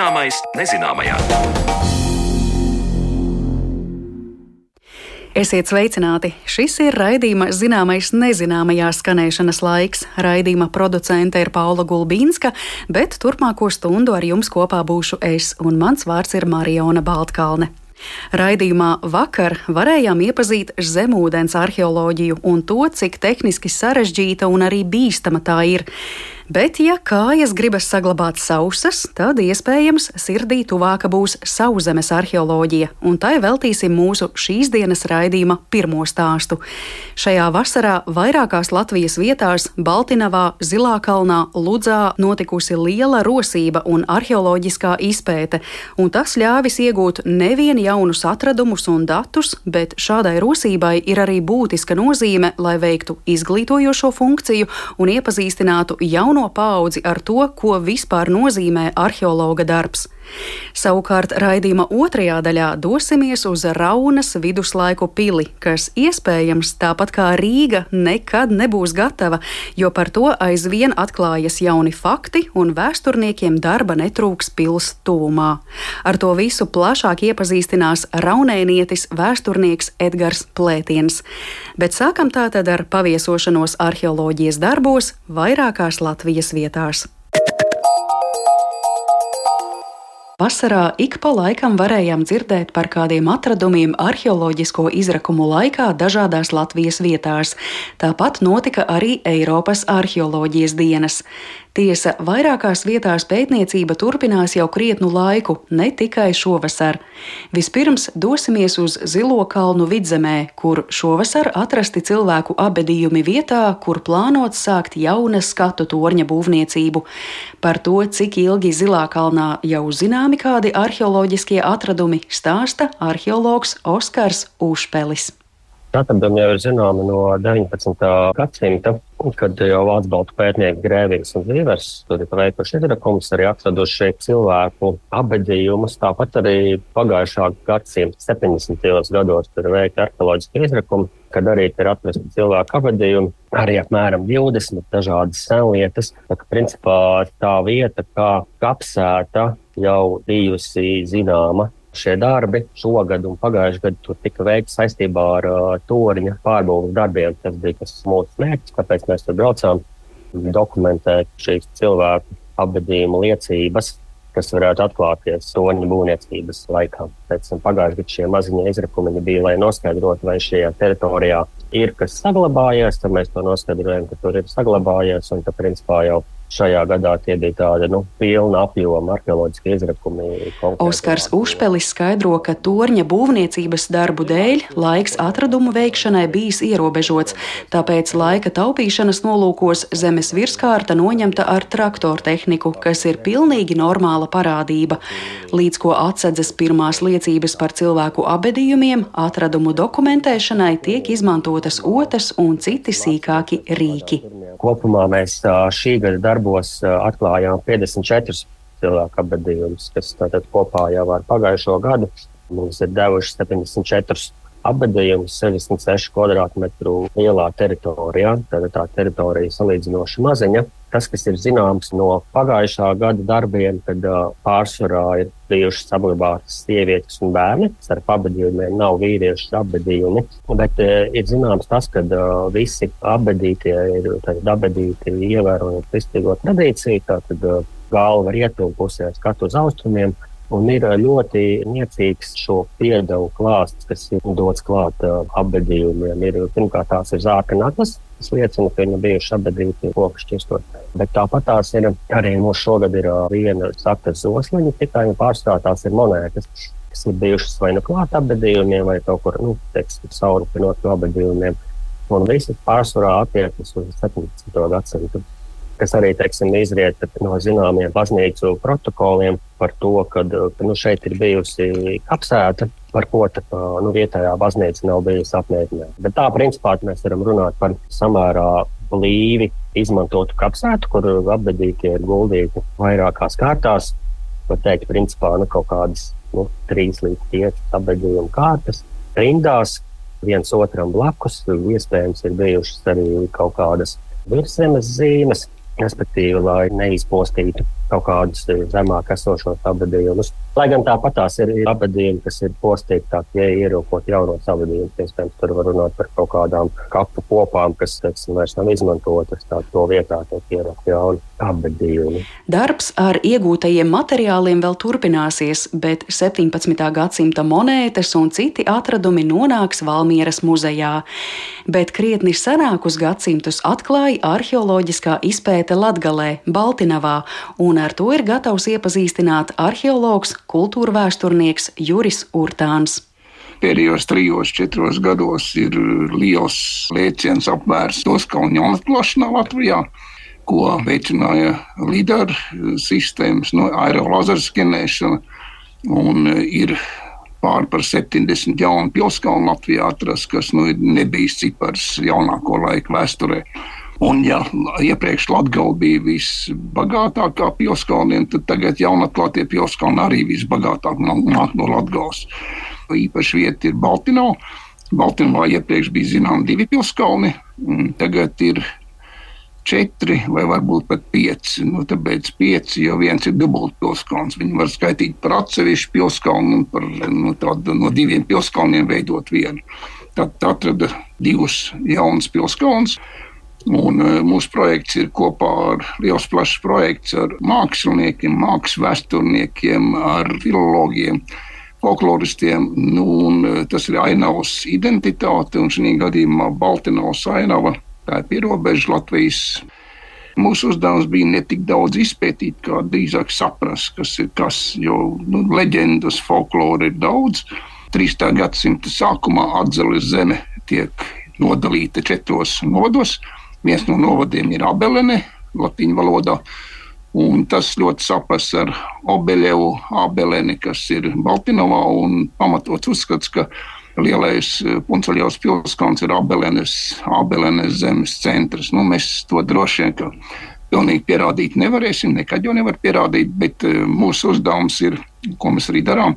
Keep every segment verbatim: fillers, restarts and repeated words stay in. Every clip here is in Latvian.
Zināmais nezināmajā. Esiet sveicināti! Šis ir raidījuma Zināmais nezināmajā skanēšanas laiks. Raidījuma producente ir Paula Gulbīnska, bet turpmāko stundu ar jums kopā būšu es, un mans vārds ir Mariona Baltkalne. Raidījumā vakar varējām iepazīt zemūdens arheoloģiju un to, cik tehniski sarežģīta un arī bīstama tā ir. Bet, ja kājas gribas saglabāt sausas, tad iespējams sirdī tuvāka būs sauszemes arheoloģija, un tai veltīsim mūsu šīs dienas raidījuma pirmo stāstu. Šajā vasarā vairākās Latvijas vietās - Baltinavā, Zilākalnā, Ludzā notikusi liela rosība un arheoloģiskā izpēte, un tas ļāvis iegūt nevien jaunus atradumus un datus, bet šādai rosībai ir arī būtiska nozīme, lai veiktu izglītojošo funkciju un iepazīstinātu jauno paudzi ar to, ko vispār nozīmē arheologa darbs. Savukārt raidījuma otrajā daļā dosimies uz Raunas viduslaiku pili, kas iespējams, tāpat kā Rīga, nekad nebūs gatava, jo par to aizvien atklājas jauni fakti un vēsturniekiem darba netrūks pils tuvumā. Ar to visu plašāk iepazīstinās raunēnietis vēsturnieks Edgars Plētiens. Bet sākam tātad ar paviesošanos arheoloģijas darbos vairākās Latvijas vietās. Vasarā ik pa laikam varējām dzirdēt par kādiem atradumiem arheoloģisko izrakumu laikā dažādās Latvijas vietās. Tāpat notika arī Eiropas arheoloģijas dienas. Tiesa, vairākās vietās pētniecība turpinās jau krietnu laiku, ne tikai šovasar. Vispirms dosimies uz Zilo kalnu vidzemē, kur šovasar atrasti cilvēku abedījumi vietā, kur plānots sākt jaunas skatu torņa būvniecību. Par to, cik ilgi Zilā kalnā jau zināmi kādi arheoloģiskie atradumi, stāsta arheologs Oskars Ušpelis. Atradumi jau ir zināmi no deviņpadsmitā gadsimta, kad jau vācu baltu pētnieki Grēvings un Zīvers tur ir veikuši izrakumus, arī atraduši cilvēku abedījumus. Tāpat arī pagājušā gadsimta septiņdesmitajos gados tur ir veikti arheoloģiski izrakumi, kad arī ir atrasti cilvēku abedījumi, arī apmēram divdesmit dažādas senlietas. Tā kā principā tā vieta, kā kapsēta, jau bijusi zināma. Šie darbi šogad un pagājušajā gadā tur tika veikti saistībā ar uh, torņa pārbūves darbiem. Tas bija tas mūsu mērķis, kāpēc mēs tur braucām, dokumentēt šīs cilvēku abedījumu liecības, kas varētu atklāties torņa būvniecības laikā. Pēc tam pagājušajā gadā šie maziņie izrakumi bija, lai noskaidrotu, vai šajā teritorijā ir kas saglabājies, tad mēs to noskaidrojam, ka tur ir saglabājies, un tad principā jau šajā gadā tie bija tādi, nu, pilna apjoma arheoloģiskie izrakumi. Oskars Ušpelis skaidro, ka torņa būvniecības darbu dēļ laiks atradumu veikšanai bijis ierobežots, tāpēc laika taupīšanas nolūkos zemes virskārta noņemta ar traktortehniku, kas ir pilnīgi normāla parādība. Līdz ko atsedzas pirmās liecības par cilvēku abedījumiem, atradumu dokumentēšanai tiek izmantotas otas un citi sīkāki rīki. Kopumā mēs šī gada darbos atklājām piecdesmit četrus cilvēku abedījumus, kas tātad kopā jau ar pagājušo gadu mums ir devuši septiņdesmit četrus abedījumus sešdesmit sešu kvadrātmetru lielā teritorijā. Tātad tā teritorija salīdzinoši maziņa. Tas, kas ir zināms no pagājušā gada darbiem, kad uh, pārsvarā ir bijušas saglabātas sievietes un bērni. Starp abedījumiem nav vīriešu abedījumi, bet uh, ir zināms tas, ka uh, visi abedītie ir abedīti ievērojot kristīgo tradīciju, tātad uh, galva rietumu pusē, skatu uz austrumiem, un ir ļoti niecīgs šo piedevu klāsts, kas ir dots klāt uh, abedījumiem. Ir, pirmkārt, tās ir zārka naglas, kas liecina, ka viņi bijuši abedīti koku šķirstot. Bet tāpat tās ir arī mums šogad ir uh, viena saktas zosliņa, tikai pārstāvā tās ir monētas, kas ir bijušas vai nu klāt abedījumiem, vai kaut kur, nu, teiksim, saurupinot no abedījumiem. Un visi pārsvarā attiecas uz septiņdesmito gadsimtu. Kas arī, teiksim, izriet no zināmiem baznīcu protokoliem par to, ka nu, šeit ir bijusi kapsēta, par ko tā, nu, vietējā baznīca nav bijusi apmierināta. Bet tā, principā, mēs varam runāt par samērā blīvi izmantotu kapsētu, kur abedītie ir guldīti vairākās kārtās. Var teikt, principā, nu, kaut kādas nu, trīs līdz pieci abedījumu kārtas rindās, viens otram blakus. Iespējams, ir bijušas arī kaut kādas virszemes zīmes, respektīvi, lai neizpostītu kaut kādus zemāk esošos apbedījumus. Lai gan tāpatās ir, ir apbedījumi, kas ir postīgtāki, ja ierūkot jaunos apbedījumus. Iespējams, tur var runāt par kaut kādām kapu kopām, kas, teiksim, vairs nav izmantotas, tā to vietā tiek ierūkt jauni apbedījumi. Darbs ar iegūtajiem materiāliem vēl turpināsies, bet septiņpadsmitā gadsimta monētas un citi atradumi nonāks Valmieras muzejā. Bet krietni senākus gadsimtus atklāja arheoloģiskā izpēte Latgalē, Baltinavā, un ar to ir gatavs iepazīstināt arheologs, kultūrvēsturnieks Juris Urtāns. Pēdējos trijos, četros gados ir liels lēciens apvērsts Pilskalna jaunatklāšanā Latvijā, ko veicināja lidar sistēmas, no aerolazeru skenēšana, un ir pār par septiņdesmit jaunu pilskalnu Latvijā atrast, kas nu, nebijis cipars jaunāko laiku vēsturē. Un ja iepriekš Latgala bija visbagātākā pilskalniem, tad tagad jaunatklātie pilskalni arī visbagātāk nāk no Latgalas. Īpaši vieta ir Baltinava. Baltinavā iepriekš bija zinām divi pilskalni, tagad ir četri vai varbūt pat pieci. Nu, tāpēc pieci, jo viens ir dubult pilskalns. Viņi var skaitīt par atsevišķu pilskalnu un par nu, tādu, no diviem pilskalniem veidot vienu. Tad atrada divus jaunus pilskalnus. Un mūsu projekts ir kopā ar liels plašs projekts ar māksliniekiem, mākslas vēsturniekiem, ar filologiem, folkloristiem. Nu, un tas ir ainavas identitāte, un šī gadījumā Baltinavas ainava, tā ir pierobeža Latvijas. Mūsu uzdevums bija ne tik daudz izpētīt, kā drīzāk saprast, kas ir kas, jo nu, leģendas, folklora ir daudz. trīspadsmitā gadsimta sākumā Atzeles zeme tiek nodalīta četros novados. Viens no novadiem ir Abelene, latīņu valodā, un tas ļoti sapas ar Obeļevu, Abeleni, kas ir Baltinavā, un pamatots uzskats, ka lielais Punceļevas pilskalns ir Abelenes, Abelenes zemes centrs. Nu, mēs to droši vien, ka pilnīgi pierādīt nevarēsim, nekad jau nevar pierādīt, bet mūsu uzdevums ir, ko mēs arī darām,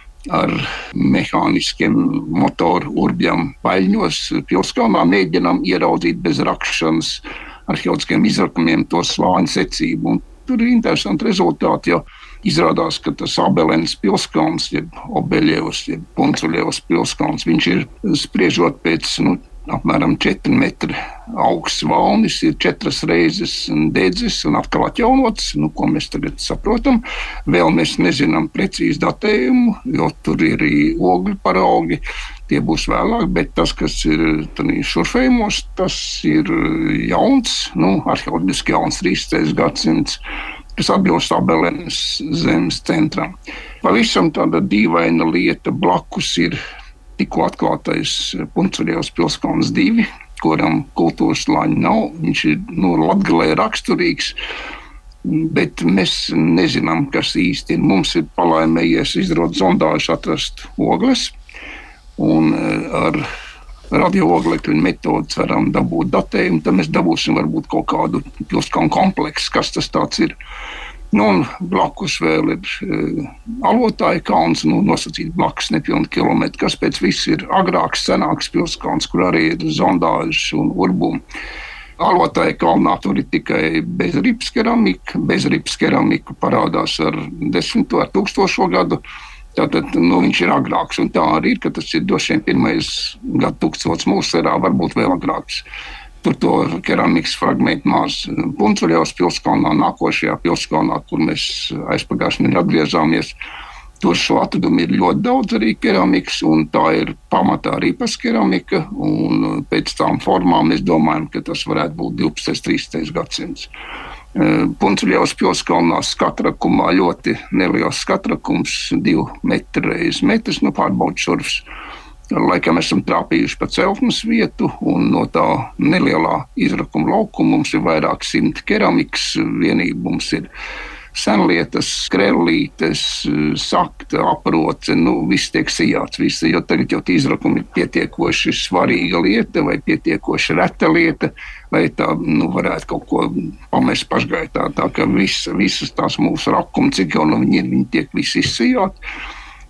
ar mehāniskiem motoru urbjam paļņos pilskalnā mēģinām ieraudzīt bez rakšanas arheoloģiskiem izrakumiem to slāņu secību. Un tur ir interesanti rezultāti, jo izrādās, ka tas Abelenes pilskalns, jeb Obeļevas, jeb Punceļevas pilskalns, viņš ir spriežot pēc nu, apmēram četri metri augsts valnis, ir četras reizes dedzis un atkal atjaunots, nu, ko mēs tagad saprotam. Vēl mēs nezinām precīzi datējumu, jo tur ir arī ogļu paraugi, tie būs vēlāk, bet tas, kas ir šurfējumos, tas ir jauns, nu, arheoloģiski jauns trīspadsmitais gadsimts, kas atbilst Abelenes zemes centram. Pavisam tāda dīvaina lieta blakus ir tikko atklātais Punceļevas pilskalns divi, kuram kultūras slāņi nav. Viņš ir nu, Latgalē raksturīgs, bet mēs nezinām, kas īsti ir. Mums ir palaimējies izrod zondāžu atrast ogles, un ar radiooglekļu metodu ceram dabūt datējumu, tad mēs dabūsim varbūt kaut kādu pilskalnu kompleksu, kas tas tāds ir. Nu, un blakus vēl ir e, Alotāja kalns, nu, nosacīt blakus nepilnu kilometru, kas pēc viss ir agrāks, senāks pilskalns, kur arī ir zondāžas un urbumi. Alotāja kalnā tur ir tikai bezripas keramika. Bezripas keramika parādās ar desmito, ar tūkstošo gadu. Tātad nu, viņš ir agrāks, un tā arī ir, ka tas ir droši vien pirmais gadu tūkstots mūsu erā, varbūt vēl agrāks. Tur to keramikas fragmentu maz. Punceļevas pilskalnā, nākošajā pilskalnā, kur mēs aizpagājušajā nedēļā atgriezāmies, tur šo atradumu ir ļoti daudz arī keramikas, un tā ir pamatā ripas keramika, un pēc tām formām mēs domājam, ka tas varētu būt divpadsmitais, trīspadsmitais gadsimts. Punceļevas pilskalnā skatrakumā ļoti neliels skatrakums, divi metri reiz metrs, nu pārbaudas šurfs. Laikam esam trāpījuši pa celtnes vietu, un no tā nelielā izrakuma laukuma mums ir vairāk simti keramikas vienību. Mums ir senlietas, skrellītes, sakta, aproce, nu viss tiek sijāts, visi, jo tagad jau izrakumi ir pietiekoši svarīga lieta vai pietiekoši reta lieta, lai tā nu, varētu kaut ko pamest pašgaitā. Tā ka vis, visas tās mūsu rakumi, cik jau no viņi ir, viņi tiek visi izsijāti.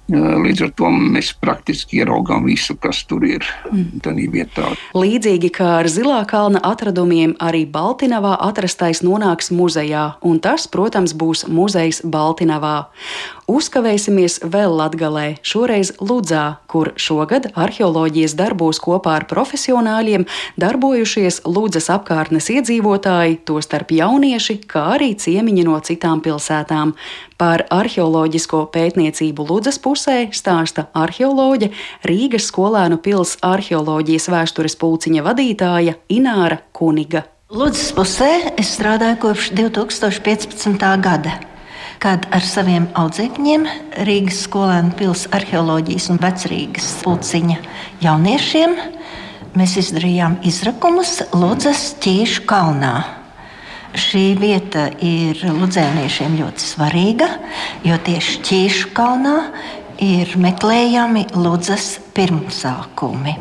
Līdz ar to mēs praktiski ieraugām visu, kas tur ir mm. tādā vietā. Līdzīgi kā ar Zilā kalna atradumiem, arī Baltinavā atrastais nonāks muzejā, un tas, protams, būs muzejs Baltinavā. Uzkavēsimies vēl Latgalē, šoreiz Ludzā, kur šogad arheoloģijas darbos kopā ar profesionāļiem darbojušies Ludzas apkārtnes iedzīvotāji, tostarp jaunieši, kā arī ciemiņi no citām pilsētām. Par arheoloģisko pētniecību Ludzas pusē stāsta arheoloģe, Rīgas skolēnu pils arheoloģijas vēstures pulciņa vadītāja Ināra Kuniga. Ludzas pusē es strādāju kopš divi tūkstoši piecpadsmitā gada. Kad ar saviem audzēkņiem Rīgas skolēnu pils arheoloģijas un vecrīgas pulciņa jauniešiem mēs izdarījām izrakumus Ludzas Ķīšu kalnā. Šī vieta ir ludzēniešiem ļoti svarīga, jo tieši Ķīšu kalnā ir meklējami Ludzas pirmsākumi.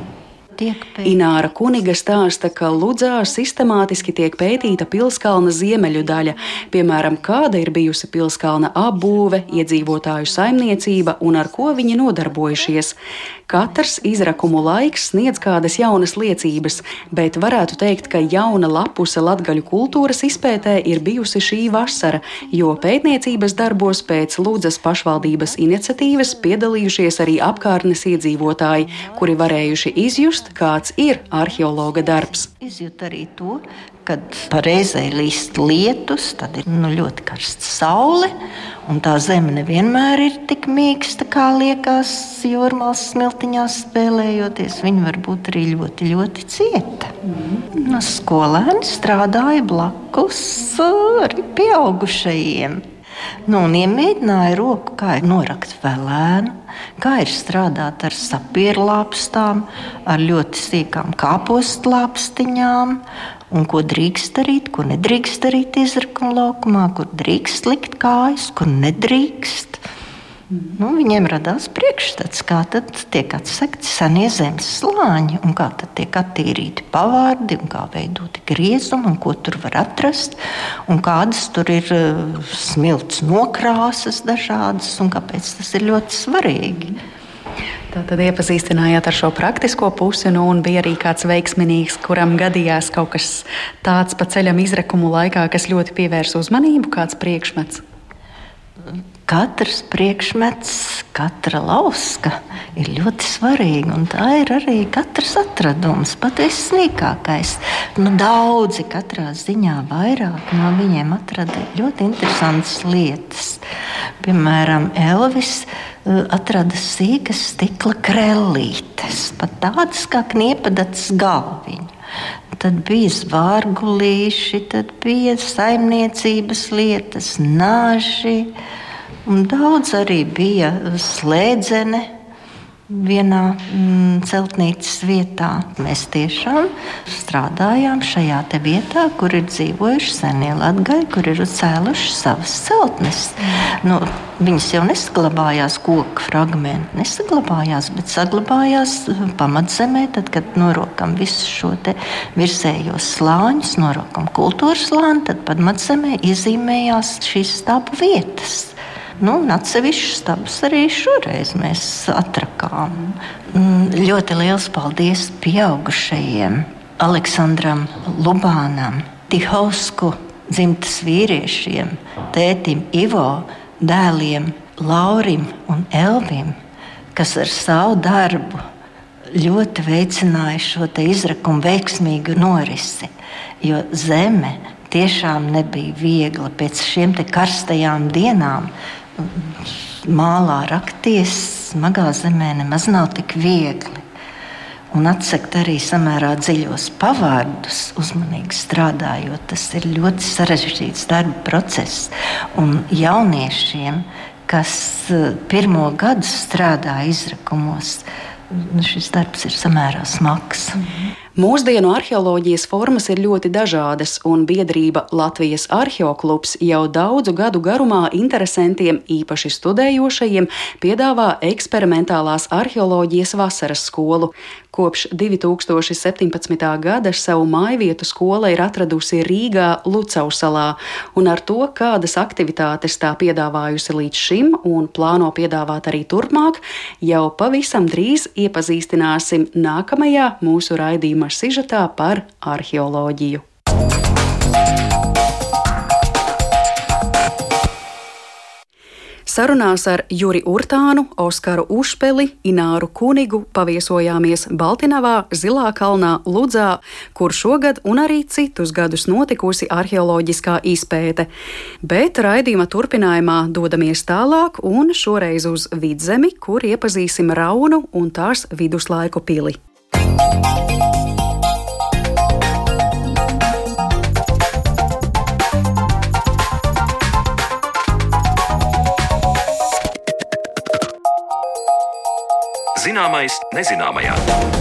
Ināra Kuniga stāsta, ka Ludzā sistemātiski tiek pētīta pilskalna ziemeļu daļa, piemēram, kāda ir bijusi pilskalna apbūve, iedzīvotāju saimniecība un ar ko viņi nodarbojušies. Katrs izrakumu laiks sniedz kādas jaunas liecības, bet varētu teikt, ka jauna lapuse latgaļu kultūras izpētē ir bijusi šī vasara, jo pētniecības darbos pēc Ludzas pašvaldības iniciatīvas piedalījušies arī apkārtnes iedzīvotāji, kuri varējuši izjust, kāds ir arheologa darbs. Izjūt arī to, kad pareizai līst lietus, tad ir nu, ļoti karsta saule, un tā zeme nevienmēr ir tik mīksta, kā liekas jūrmālas smiltiņās spēlējoties. Viņa var būt arī ļoti, ļoti cieta. Mm. No skolēni strādāja blakus arī pieaugušajiem. Nu, un iemēģināja roku, kā ir norakt velēnu, kā ir strādāt ar sapierlāpstām, ar ļoti sīkām kāpostlāpstiņām, un ko drīkst darīt, ko nedrīkst darīt izrakuma laukumā, kur drīkst likt kājas, kur nedrīkst. Nu, viņiem radās priekšstats, kā tad tiek atsekti senie zemes slāņi, un kā tad tiek attīrīti pavārdi, un kā veidoti griezumi, un ko tur var atrast, un kādas tur ir smilts nokrāsas dažādas, un kāpēc tas ir ļoti svarīgi. Tātad iepazīstinājāt ar šo praktisko pusi, nu, un bija arī kāds veiksminīgs, kuram gadījās kaut kas tāds pa ceļam izrakumu laikā, kas ļoti pievērs uzmanību, kāds priekšmets? Katrs priekšmets, katra lauska ir ļoti svarīga, un tā ir arī katrs atradums, pat vissnīkākais. Nu, daudzi katrā ziņā vairāk no viņiem atrada ļoti interesantas lietas. Piemēram, Elvis atrada sīkas stikla krellītes, pat tādas kā kniepadats galviņu. Tad bija zvārgulīši, tad bija saimniecības lietas, naži, un daudz arī bija slēdzene vienā mm, celtnīcas vietā. Mēs tiešām strādājām šajā te vietā, kur ir dzīvojuši senie latgaļi, kur ir cēluši savas celtnes. Nu, viņas jau nesaglabājās koku fragmenti, nesaglabājās, bet saglabājās pamatzemē, tad, kad norokam visu šo te virsējos slāņus, norokam kultūras slāni, tad pamatzemē iezīmējās šīs stabu vietas. Nu, un atsevišķus stabus arī šoreiz mēs atrakām. Ļoti liels paldies pieaugušajiem Aleksandram Lubānam, Tihovsku dzimtas vīriešiem, tētim Ivo, dēliem Laurim un Elvim, kas ar savu darbu ļoti veicināja šo te izrakumu veiksmīgu norisi, jo zeme tiešām nebija viegla pēc šiem te karstajām dienām. Mālā rakties smagā zemē nemaz nav tik viegli. Un atsekt arī samērā dziļos pavārdus, uzmanīgi strādājot, tas ir ļoti sarežģīts darba process. Un jauniešiem, kas pirmo gadu strādā izrakumos, šis darbs ir samērā smags. Mūsdienu arheoloģijas formas ir ļoti dažādas, un biedrība Latvijas Arheoklubs jau daudzu gadu garumā interesantiem, īpaši studējošajiem, piedāvā eksperimentālās arheoloģijas vasaras skolu. Kopš divi tūkstoši septiņpadsmitā gada savu mājvietu skola ir atradusi Rīgā Lucavsalā, un ar to, kādas aktivitātes tā piedāvājusi līdz šim un plāno piedāvāt arī turpmāk, jau pavisam drīz iepazīstināsim nākamajā mūsu raidījuma sižetā par arheoloģiju. Sarunās ar Juri Urtānu, Oskaru Ušpeli, Ināru Kunigu paviesojāmies Baltinavā, Zilā kalnā, Ludzā, kur šogad un arī citus gadus notikusi arheoloģiskā izpēte. Bet raidījuma turpinājumā dodamies tālāk un šoreiz uz Vidzemi, kur iepazīsim Raunu un tās viduslaiku pili. Zināmais nezināmajā.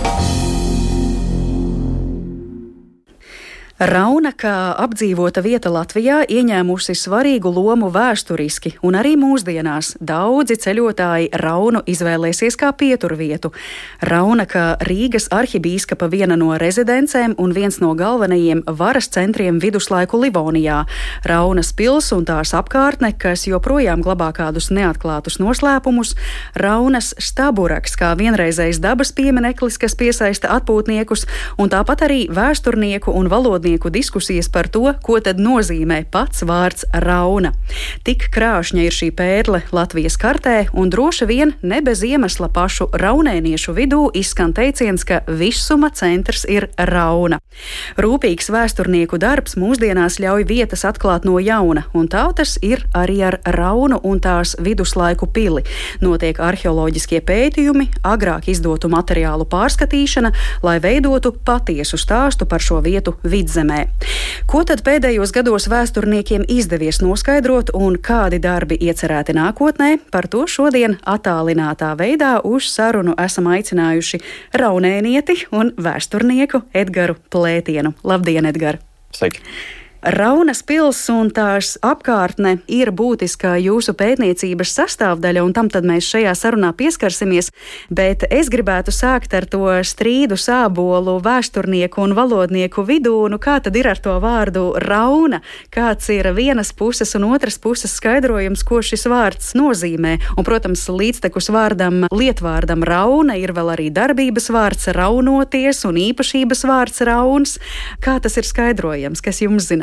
Rauna, kā apdzīvota vieta Latvijā, ieņēmusi svarīgu lomu vēsturiski, un arī mūsdienās daudzi ceļotāji Raunu izvēlēsies kā pieturvietu. Rauna, kā Rīgas arhibīskapa viena no rezidencēm un viens no galvenajiem varas centriem viduslaiku Livonijā. Raunas pils un tās apkārtne, kas joprojām glabā kādus neatklātus noslēpumus. Raunas staburaks, kā vienreizējs dabas piemineklis, kas piesaista atpūtniekus, un tāpat arī vēsturnieku un valodnieku diskusijas par to, ko tad nozīmē pats vārds Rauna. Tik krāšņa ir šī pērle Latvijas kartē, un droši vien ne bez iemesla pašu raunēniešu vidū izskan teiciens, ka visuma centrs ir Rauna. Rūpīgs vēsturnieku darbs mūsdienās ļauj vietas atklāt no jauna, un tā tas ir arī ar Raunu un tās viduslaiku pili. Notiek arheoloģiskie pētījumi, agrāk izdotu materiālu pārskatīšana, lai veidotu patiesu stāstu par šo vietu Vidzemē. Ko tad pēdējos gados vēsturniekiem izdevies noskaidrot un kādi darbi iecerēti nākotnē? Par to šodien attālinātā veidā uz sarunu esam aicinājuši raunēnieti un vēsturnieku Edgaru Plētienu. Labdien, Edgar! Sveiki! Raunas pils un tās apkārtne ir būtiskā jūsu pētniecības sastāvdaļa, un tam tad mēs šajā sarunā pieskarsimies, bet es gribētu sākt ar to strīdu sābolu vēsturnieku un valodnieku vidū. Nu, kā tad ir ar to vārdu Rauna? Kāds ir vienas puses un otras puses skaidrojums, ko šis vārds nozīmē? Un, protams, līdztekus vārdam, lietvārdam Rauna ir vēl arī darbības vārds raunoties un īpašības vārds Rauns. Kā tas ir skaidrojams? Kas jums zināms?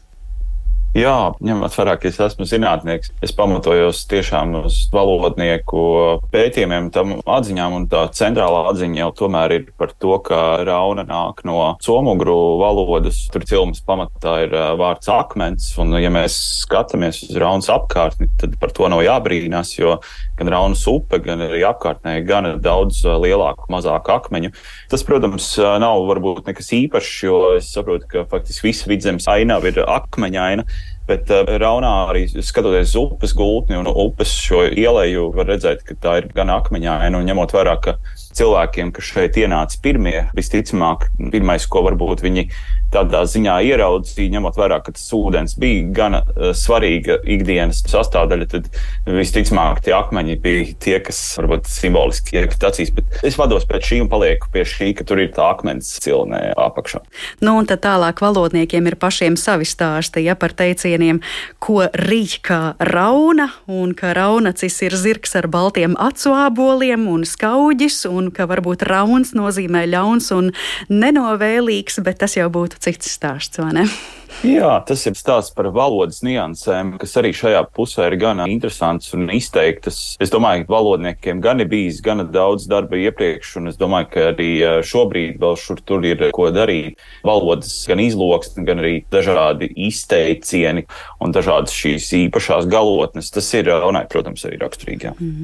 Jā, ņemot vērā, ka es esmu zinātnieks, es pamatojos tiešām uz valodnieku pētījumiem, tam atziņām, un tā centrālā atziņa jau tomēr ir par to, ka Rauna nāk no somugru valodas. Tur cilmes pamatā ir vārds akmens, un ja mēs skatāmies uz Raunas apkārtni, tad par to nav jābrīnās, jo gan Raunas upe, gan arī apkārtnē gan daudz lielāku, mazāku akmeņu. Tas, protams, nav varbūt nekas īpašs, jo es saprotu, ka faktiski visa Vidzemes ainava ir akmeņaina. Bet uh, Raunā arī skatoties uz upes gultni un upes šo ieleju, var redzēt, ka tā ir gan akmeņaina, un ņemot vērā, ka cilvēkiem, kas šeit ienāca pirmie, visticamāk, pirmais, ko varbūt viņi tādā ziņā ieraudzīja, ņemot vērā, ka tas ūdens bija gana uh, svarīga ikdienas sastāvdaļa, tad visticamāk tie akmeņi bija tie, kas varbūt simboliski iekrita acīs, bet es vados pēc šī un palieku pie šī, ka tur ir tā akmens cilnē apakšā. Nu, un tad tālāk valodniekiem ir pašiem savi stāsti, ja par teicieniem, ko rīj kā Rauna, un ka raunacis ir zirgs ar baltiem acu āboliem un skauģis, un ka varbūt rauns nozīmē ļauns un nenovēlīgs, bet tas jau būtu cits stāsts, vai ne? Jā, tas ir stāsts par valodas niansēm, kas arī šajā pusē ir gana interesants un izteiktas. Es domāju, ka valodniekiem gan ir bijis gana daudz darba iepriekš, un es domāju, ka arī šobrīd vēl šur tur ir ko darīt. Valodas gan izloksni, gan arī dažādi izteicieni un dažādas šīs īpašās galotnes. Tas ir Raunai, protams, arī raksturīgi. Jā. Mm-hmm.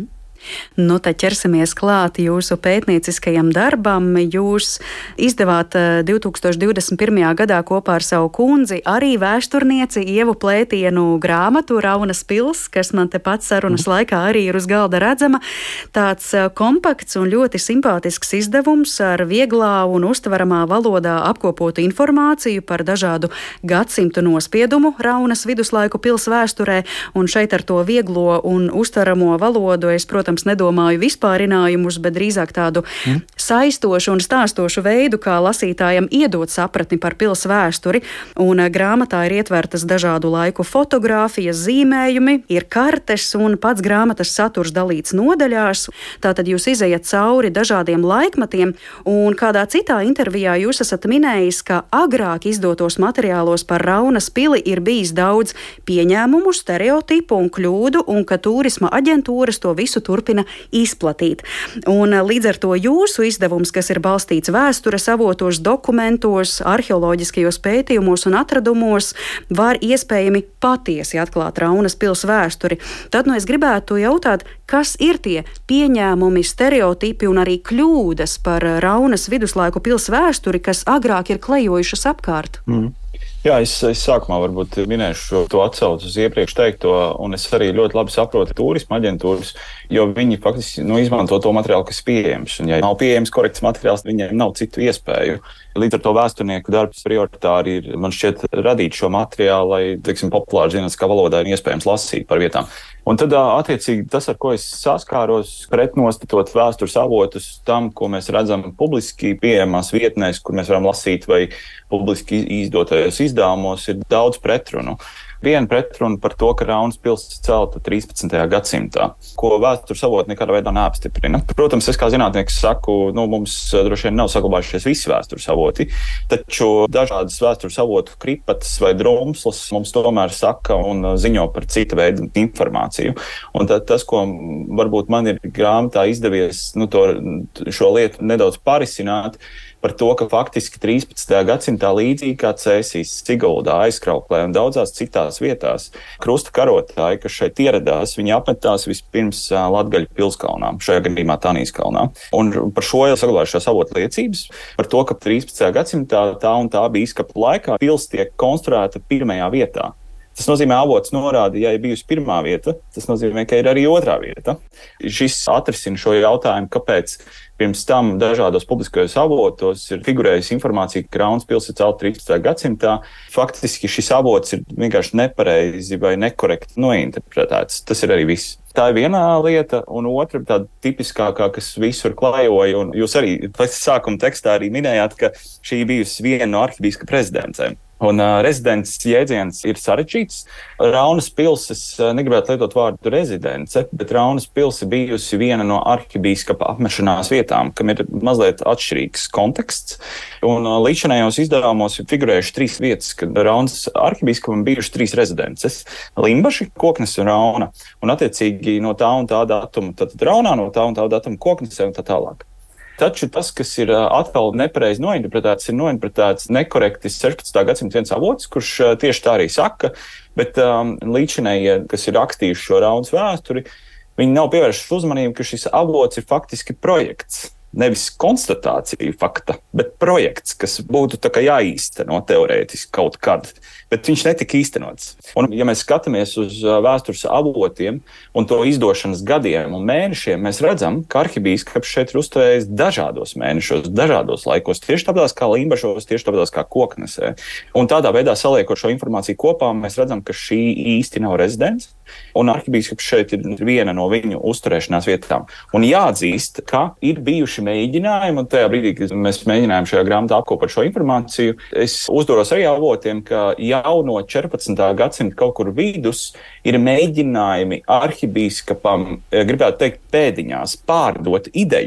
Nu, tad ķersimies klāt jūsu pētnieciskajam darbam. Jūs izdevāt divi tūkstoši divdesmit pirmajā gadā kopā ar savu kundzi arī vēsturnieci Ievu Plētienu grāmatu Raunas pils, kas man te pats sarunas laikā arī ir uz galda redzama. Tāds kompakts un ļoti simpātisks izdevums ar vieglā un uztveramā valodā apkopotu informāciju par dažādu gadsimtu nospiedumu Raunas viduslaiku pils vēsturē. Un šeit ar to vieglo un uztveramo valodu es, protams, nedomāju vispārinājumus, bet drīzāk tādu mm. saistošu un stāstošu veidu, kā lasītājam iedot sapratni par pils vēsturi. Un grāmatā ir ietvertas dažādu laiku fotogrāfijas, zīmējumi, ir kartes un pats grāmatas saturs dalīts nodaļās. Tātad jūs izejat cauri dažādiem laikmatiem, un kādā citā intervijā jūs esat minējis, ka agrāk izdotos materiālos par Raunas pili ir bijis daudz pieņēmumu, stereotipu un kļūdu, un ka turisma aģentūras to visu turpina izplatīt. Un līdz ar to jūsu izdevums, kas ir balstīts vēstures avotos, dokumentos, arheoloģiskajos pētījumos un atradumos, var iespējami patiesi atklāt Raunas pils vēsturi. Tad nu es gribētu jautāt, kas ir tie pieņēmumi, stereotipi un arī kļūdas par Raunas viduslaiku pils vēsturi, kas agrāk ir klejojušas apkārt? Mm. Jā, es, es sākumā varbūt minēšu šo to atsaucu uz iepriekš teikto, un es arī ļoti labi saprotu turisma aģentūras, jo viņi faktiski nu, izmanto to materiālu, kas pieejams. Un ja nav pieejams korekts materiāls, viņiem nav citu iespēju. Līdz ar to vēsturnieku darbs prioritāri ir, man šķiet, radīt šo materiālu, lai, teiksim, populāri zinātniskā valodā ir iespējams lasīt par vietām. Un tad, attiecīgi, tas, ar ko es saskāros, pretnostatot vēstures avotus tam, ko mēs redzam publiski pieejamās vietnēs, kur mēs varam lasīt vai publiski izdotajos izdevumos, ir daudz pretrunu. Viena pretruna par to, ka Raunas pils celta trīspadsmitajā gadsimtā, ko vēstures avoti nekādā veidā neapstiprina. Protams, es kā zinātnieks saku, nu, mums droši vien nav saglabājušies visi vēstures avoti, taču dažādas vēstures avotu kripatas vai drumslas mums tomēr saka un ziņo par cita veida informāciju. Un tad tas, ko varbūt man ir grāmatā izdevies, nu, to, šo lietu nedaudz parisināt, par to, ka faktiski trīspadsmitajā gadsimtā līdzīgi kā Cēsīs, Siguldā, Aizkrauklē un daudzās citās vietās krusta karotāji, kas šeit ieradās, viņi apmetās vispirms Latgaļu pilskalnā, šajā gadījumā Tanīskalnā. Un par šo jau saglabājušās avotu liecības, par to, ka trīspadsmitajā gadsimtā tā un tā bīskapa laikā pils tiek konstruēta pirmajā vietā. Tas nozīmē, avots norāda, ja ir bijusi pirmā vieta, tas nozīmē, ka ir arī otrā vieta. Šis atrisina šo jautājumu, kāpēc pirms tam dažādos publiskajos avotos ir figurējusi informācija, ka Raunas pils ir celta trīspadsmitajā gadsimtā. Faktiski šis avots ir vienkārši nepareizi vai nekorekti nointerpretēts. Tas ir arī viss. Tā ir viena lieta, un otra tāda tipiskākā, kas visur klejoja, un jūs arī pēc sākuma tekstā arī minējāt, ka šī bijusi viena no arhibīskapa rezidencēm. Un uh, rezidents jēdziens ir sarežģīts. Raunas pils, es uh, negribētu lietot vārdu rezidence, bet Raunas pils ir bijusi viena no arhibīskapa apmešanās vietām, kam ir mazliet atšķirīgs konteksts. Un uh, līdzinājos izdevumos ir figurējuši trīs vietas, kad Raunas arhibīskapam bijuši trīs rezidences - Limbaši, Koknes un Rauna. Un attiecīgi no tā un tā datuma, tad Raunā, no tā un tā datuma Koknesē un tā tālāk. Taču tas, kas ir atkal nepareizi nointerpretēts, ir nointerpretēts nekorekti sešpadsmitā gadsimta viens avots, kurš tieši tā arī saka, bet um, līdzinējie, kas ir rakstījuši šo Raunas vēsturi, viņi nav pievērsuši uzmanību, ka šis avots ir faktiski projekts. Nevis konstatācija fakta, bet projekts, kas būtu tā kā jāīsteno teorētiski kaut kad, bet viņš netika īstenots. Un, ja mēs skatāmies uz vēstures avotiem un to izdošanas gadiem un mēnešiem, mēs redzam, ka arhibīskaps šeit ir uzturējis dažādos mēnešos, dažādos laikos, tieši tāpatās kā Limbašos, tieši tāpatās kā Koknesē. Un tādā veidā saliekot šo informāciju kopā, mēs redzam, ka šī īsti nav rezidents, un arhibīskaps šeit ir viena no viņu uzturēšanās vietām. Un jāatzīst, ka ir bijuši mēģinājumi, un tajā brīdī, kad mēs mēģinājām šajā grāmatā apkopot šo informāciju, es uzdoros arī avotiem, ka jau no četrpadsmitā gadsimta kaut kur vidus ir mēģinājumi arhibīskapam, gribētu teikt, pēdiņās pārdot ideju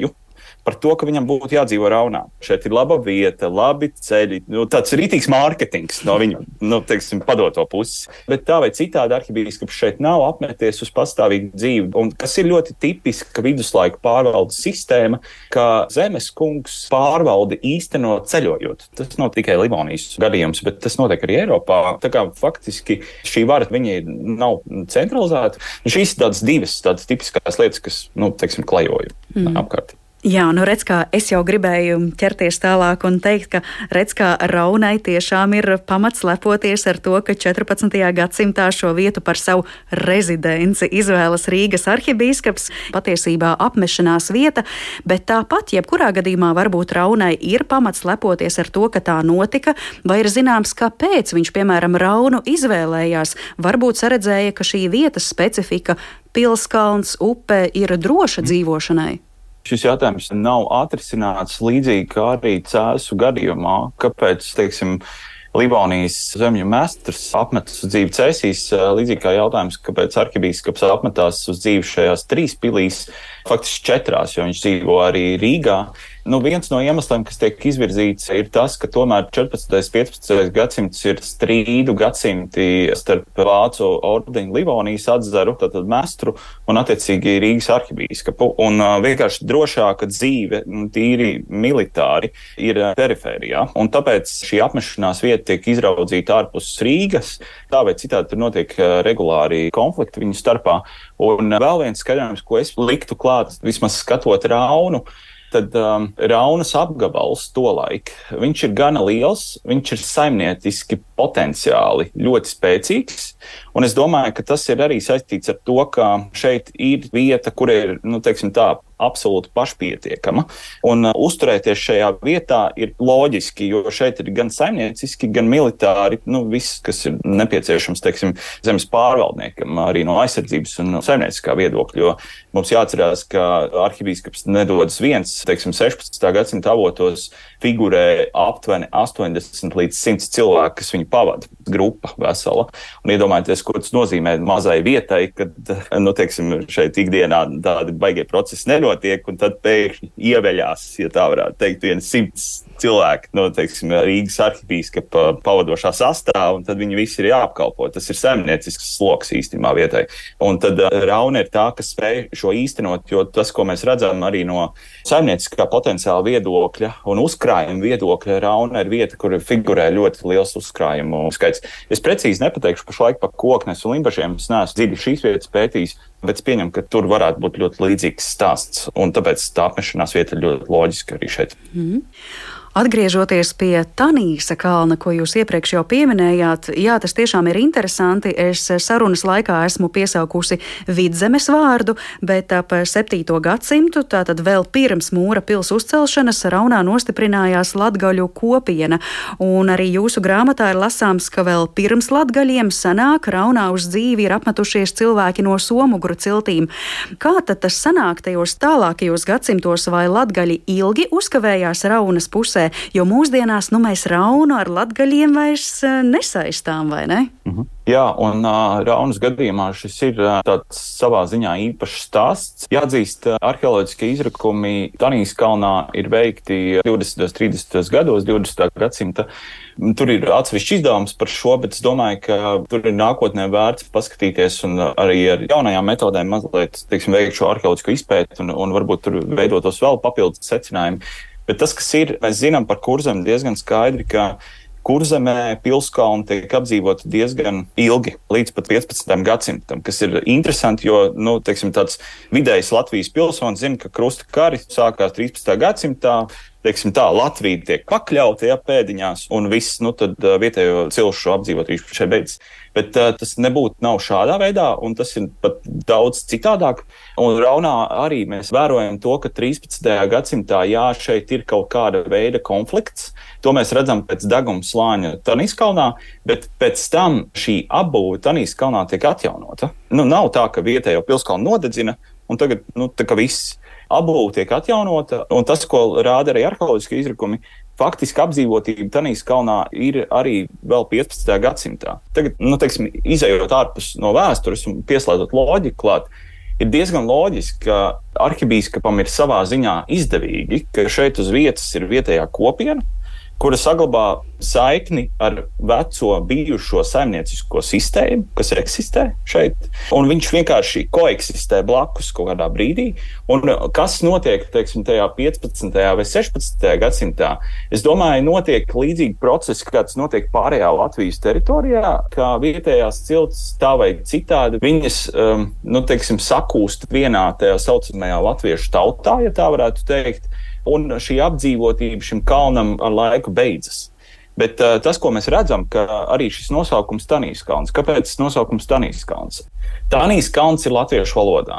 par to, ka viņam būtu jādzīvo Raunā. Šeit ir laba vieta, labi ceļi, nu, tāds rītīgs mārketings no viņa, nu, teiksim, padoto puses. Bet tā vai citādi arhibīskaps šeit nav apmeties uz pastāvīgu dzīvi. Un kas ir ļoti tipiska viduslaiku pārvaldes sistēma, ka zemes kungs pārvaldi īsteno ceļojot. Tas nav tikai Livonijas gadījums, bet tas notiek arī Eiropā. Tā kā faktiski šī vara viņa nav centralizēta. Šīs ir tādas divas tādas tipiskās lietas, kas, nu, teiksim, klajoja mm. apkārt. Jā, nu redz, kā es jau gribēju ķerties tālāk un teikt, ka redz, kā Raunai tiešām ir pamats lepoties ar to, ka četrpadsmitajā gadsimtā šo vietu par savu rezidenci izvēlas Rīgas arhibīskaps, patiesībā apmešanās vieta, bet tāpat jebkurā gadījumā varbūt Raunai ir pamats lepoties ar to, ka tā notika, vai ir zināms, kāpēc viņš, piemēram, Raunu izvēlējās, varbūt saredzēja, ka šī vietas specifika, pilskalns, upe ir droša dzīvošanai. Šis jautājums nav atrisināts līdzīgi kā arī Cēsu gadījumā, kāpēc, teiksim, Livonijas zemju mestrs apmetas uz dzīvi Cēsīs, līdzīgi kā jautājums, kāpēc arhibīskaps apmetās uz dzīvi šajās trīs pilīs, faktiski četrās, jo viņš dzīvo arī Rīgā. Nu, viens no iemesliem, kas tiek izvirzīts, ir tas, ka tomēr četrpadsmitais piecpadsmitais gadsimts ir strīdu gadsimti starp Vācu ordeņu Livonijas atzaru, tātad mestru, un attiecīgi Rīgas arhibīskapu. Un uh, vienkārši drošāka dzīve, tīri militāri, ir perifērijā. Un tāpēc šī apmešanās vieta tiek izraudzīta ārpus Rīgas, tā vai citādi tur notiek uh, regulāri konflikti viņu starpā. Un uh, vēl viens skaidrojums, ko es liktu klāt, vismaz skatot Raunu, tad um, Raunas apgabals tolaik, viņš ir gana liels, viņš ir saimnieciski potenciāli ļoti spēcīgs, un es domāju, ka tas ir arī saistīts ar to, ka šeit ir vieta, kur ir, nu, teiksim tā, absolūti pašpietiekama, un uh, uzturēties šajā vietā ir loģiski, jo šeit ir gan saimnieciski, gan militāri, nu, viss, kas ir nepieciešams, teiksim, zemes pārvaldniekam, arī no aizsardzības un saimnieciskā viedokļa, jo mums jāatcerās, ka arhibīskaps nedodas viens, teiksim, sešpadsmitā gadsimta avotos figurē aptuveni astoņdesmit līdz simts cilvēku, kas viņu pavada, grupa vesela, un iedomājieties, ko tas nozīmē mazai vietai, kad, nu, teiksim, šeit ikdienā tādi baigie procesi nenotiek, un tad pēkšņi ieveļās, ja tā varētu teikt, viens simts cilvēki, no, teiksim, Rīgas arhibīskapa pavadošā sastāvā, un tad viņi visi ir jāapkalpo. Tas ir saimniecisks sloks īstenībā vietai. Un tad Rauna ir tā, kas spēj šo īstenot, jo tas, ko mēs redzam arī no saimnieciskā potenciāla viedokļa un uzkrājuma viedokļa, Rauna ir vieta, kur figurē ļoti liels uzkrājumu skaits. Es precīzi nepateikšu pašlaik par Koknes un Limbažiem, es neesmu dziļi šīs vietas pētījis, bet es pieņemu, ka tur varētu būt ļoti līdzīgs stāsts, un tāpēc tā apmešanās vieta ir ļoti loģiska arī šeit. Mm. Atgriežoties pie Tanīsa kalna, ko jūs iepriekš jau pieminējāt, jā, tas tiešām ir interesanti. Es sarunas laikā esmu piesaukusi Vidzemes vārdu, bet ap septīto gadsimtu, tātad vēl pirms Mūra pils uzcelšanas, Raunā nostiprinājās latgaļu kopiena. Un arī jūsu grāmatā ir lasāms, ka vēl pirms latgaļiem sanāk Raunā uz dzīvi ir apmetušies cilvēki no Somugru ciltīm. Kā tad tas sanāk tajos tālākajos gadsimtos, vai latgaļi ilgi uzkavējās Raunas pusē? Jo mūsdienās nu, mēs Raunu ar latgaļiem vairs nesaistām, vai ne? Mhm. Jā, un uh, Raunas gadījumā šis ir uh, tāds savā ziņā īpašs stāsts. Jāatzīst, uh, arheoloģiskie izrakumi Tanīs kalnā ir veikti divdesmitajos, trīsdesmitajos gados, divdesmitā gadsimta. Tur ir atsevišķi izdevums par šo, bet es domāju, ka tur ir nākotnē vērts paskatīties un arī ar jaunajām metodēm mazliet, teiksim, veikt šo arheoloģisko izpēti un, un varbūt tur veidotos vēl papildus secinājumi. Bet tas, kas ir, mēs zinām par Kurzemi diezgan skaidri, ka Kurzemē pilskalni tiek apdzīvoti diezgan ilgi, līdz pat piecpadsmitajam gadsimtam, kas ir interesanti, jo, nu, teiksim, tāds vidējs Latvijas pilsonis zina, ka krusta kari sākās trīspadsmitajā gadsimtā, teiksim tā, Latvija tiek pakļauta, ja, pēdiņās, un viss, nu, tad uh, vietējo cilšu apdzīvotīšu šeit beidzas. Bet uh, tas nebūtu nav šādā veidā, un tas ir pat daudz citādāk. Un Raunā arī mēs vērojam to, ka trīspadsmitajā gadsimtā, jā, šeit ir kaut kāda veida konflikts. To mēs redzam pēc deguma slāņa Tanīs kalnā, bet pēc tam šī apbūve Tanīs kalnā tiek atjaunota. Nu, nav tā, ka vietējo pilskalnu nodedzina, un tagad, nu, tā kā viss. Apbūve tiek atjaunota, un tas, ko rāda arī arheoloģiskie izrakumi, faktiski apdzīvotība Tanīs kalnā ir arī vēl piecpadsmitajā gadsimtā. Tagad, nu, teiksim, izejot ārpus no vēstures un pieslēdzot loģiku klāt, ir diezgan loģiski, ka arhibīskapam ir savā ziņā izdevīgi, ka šeit uz vietas ir vietējā kopiena, kura saglabā saikni ar veco bijušo saimniecisko sistēmu, kas eksistē šeit, un viņš vienkārši koeksistē blakus kaut kādā brīdī. Un kas notiek, teiksim, tajā piecpadsmitajā vai sešpadsmitajā gadsimtā? Es domāju, notiek līdzīgi procesi, kāds notiek pārējā Latvijas teritorijā, kā vietējās ciltis tā vai citādi. Viņas, um, nu, teiksim, sakūst vienā tajā saucamajā latviešu tautā, ja tā varētu teikt, un šī apdzīvotība šim kalnam ar laiku beidzas. Bet uh, tas, ko mēs redzam, ka arī šis nosaukums Tanijas kalns. Kāpēc šis nosaukums Tanijas kalns? Tanijas kalns ir latviešu valodā.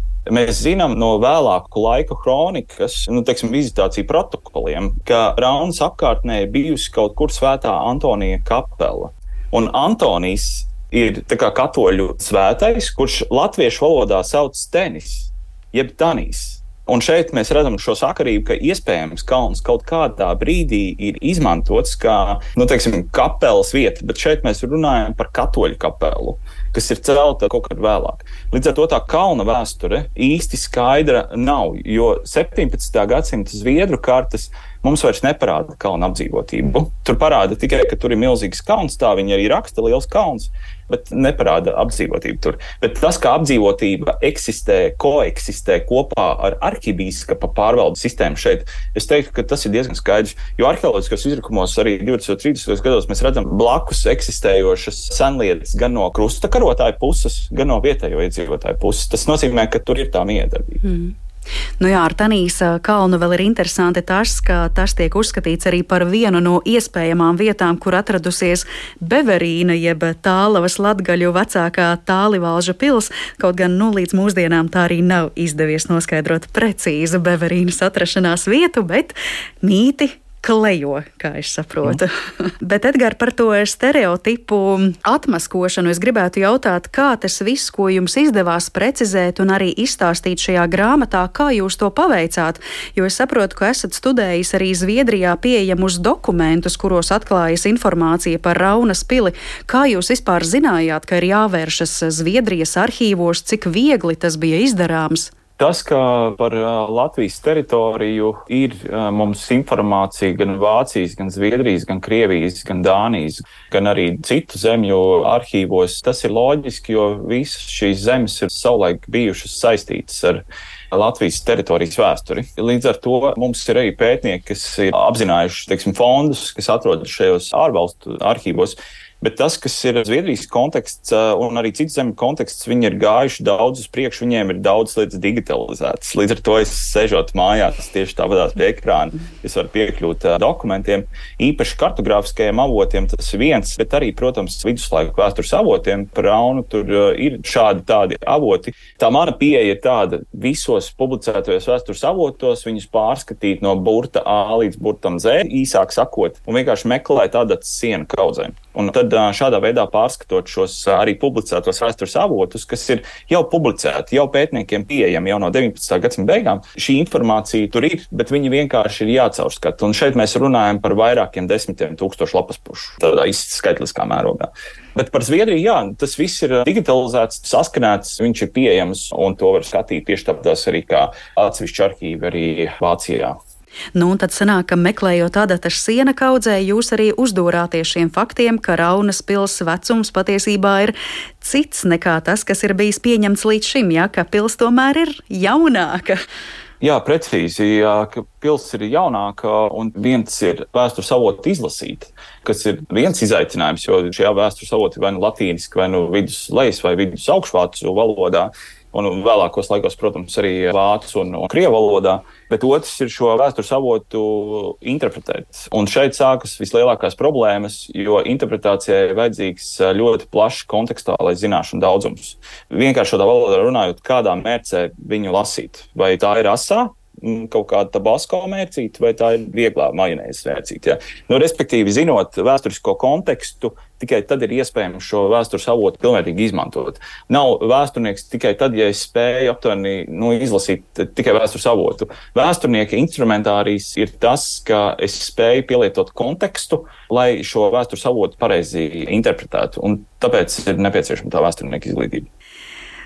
Mēs zinām no vēlāku laiku kronikas, nu, teiksim, vizitāciju protokoliem, ka Raunas apkārtnē ir bijusi kaut kur svētā Antonija kapela. Un Antonijs ir tā kā katoļu svētais, kurš latviešu valodā sauc Tenis, jeb Tanijs. Un šeit mēs redzam šo sakarību, ka iespējams kalns kaut kādā brīdī ir izmantots kā, nu, teiksim, kapelas vieta, bet šeit mēs runājam par katoļu kapelu, kas ir celta kaut kad vēlāk. Līdz ar to tā kalna vēsture īsti skaidra nav, jo septiņpadsmitā gadsimta zviedru kartes mums vairs neparāda kalna apdzīvotību. Tur parāda tikai, ka tur ir milzīgs kalns, tā viņi arī raksta, liels kalns, bet neparāda apdzīvotību tur. Bet tas, kā apdzīvotība eksistē, koeksistē kopā ar arhibīskapa pārvaldes sistēmu šeit, es teiktu, ka tas ir diezgan skaidrs, jo arheoloģiskos izrakumos arī divdesmitos, trīsdesmitos gados mēs redzam blakus eksistējošas senlietas gan no krusta karotāju puses, gan no vietējo iedzīvotāju puses. Tas nozīmē, ka tur ir tā miedarbība. Mm. Nu jā, ar Tanijas kalnu vēl ir interesanti tas, ka tas tiek uzskatīts arī par vienu no iespējamām vietām, kur atradusies Beverīna, jeb Tālavas latgaļu vecākā Tālivalža pils, kaut gan nu, līdz mūsdienām tā arī nav izdevies noskaidrot precīzu Beverīnas atrašanās vietu, bet mīti klejo, kā es saprotu. Mm. Bet, Edgar, par to stereotipu atmaskošanu es gribētu jautāt, kā tas viss, ko jums izdevās precizēt un arī izstāstīt šajā grāmatā, kā jūs to paveicāt? Jo es saprotu, ka esat studējis arī Zviedrijā pieejamus dokumentus, kuros atklājas informācija par Raunas pili. Kā jūs vispār zinājāt, ka ir jāvēršas Zviedrijas arhīvos, cik viegli tas bija izdarāms? Tas, ka par Latvijas teritoriju ir mums informācija gan Vācijas, gan Zviedrijas, gan Krievijas, gan Dānijas, gan arī citu zemju arhīvos, tas ir loģiski, jo visas šīs zemes ir savulaik bijušas saistītas ar Latvijas teritorijas vēsturi. Līdz ar to mums ir arī pētnieki, kas ir apzinājuši, teiksim, fondus, kas atrodas šajos ārvalstu arhīvos. Bet tas, kas ir Zviedrijas konteksts un arī citu zemju konteksts, viņi ir gājuši daudz uz priekšu, viņiem ir daudz lietas digitalizētas. Līdz ar to es sežot mājās tieši tāpatās pie ekrāna, es varu piekļūt dokumentiem, īpaši kartogrāfiskajiem avotiem, tas ir viens, bet arī, protams, viduslaiku vēstures avotiem par Raunu, tur ir šādi tādi avoti. Tā mana pieeja ir tāda, visos publicētajos vēstures avotos viņus pārskatīt no burta A līdz burtam Z, īsāk sakot, un vienkārši meklēt adatas sienu kaudzēm. Un tad šādā veidā pārskatot šos arī publicētos vēstures avotus, kas ir jau publicēti, jau pētniekiem pieejami jau no deviņpadsmitā gadsimta beigām, šī informācija tur ir, bet viņi vienkārši ir jācaurskata. Un šeit mēs runājam par vairākiem desmitiem tūkstošu lapaspušu, tādā skaitliskā mērogā. Bet par Zviedriju, jā, tas viss ir digitalizēts, saskanēts, viņš ir pieejams, un to var skatīt tieši tāpēc arī kā atsevišķi arhīvi arī Vācijā. Nu, un tad sanāk, ka meklējot adatas siena kaudzē, jūs arī uzdūrāties šiem faktiem, ka Raunas pils vecums patiesībā ir cits nekā tas, kas ir bijis pieņemts līdz šim, ja, ka pils tomēr ir jaunāka. Jā, precīzi, jā, ka pils ir jaunāka, un viens ir vēstures avotu izlasīt, kas ir viens izaicinājums, jo šajā vēstures avoti vai nu latīniski, vai nu vidus lejas vai vidus augšvācu valodā, un vēlākos laikos, protams, arī vācu un, un krievu valodā, bet otrs ir šo vēstures avotu interpretēt. Un šeit sākas vislielākās problēmas, jo interpretācijai ir vajadzīgs ļoti plašs kontekstuālais zināšanu daudzums. Vienkāršotā valodā runājot, kādā mērcē viņu lasīt. Vai tā ir asā, kaut kāda tabasko mērcīte, vai tā ir vieglā majonēzes mērcīte. Ja? Nu, respektīvi, zinot vēsturisko kontekstu, tikai tad ir iespējams šo vēstures avotu pilnvērtīgi izmantot. Nav vēsturnieks tikai tad, ja es spēju aptuveni nu, izlasīt tikai vēstures avotu. Vēsturnieka instrumentārijs ir tas, ka es spēju pielietot kontekstu, lai šo vēstures avotu pareizi interpretētu, un tāpēc ir nepieciešama tā vēsturnieka izglītība.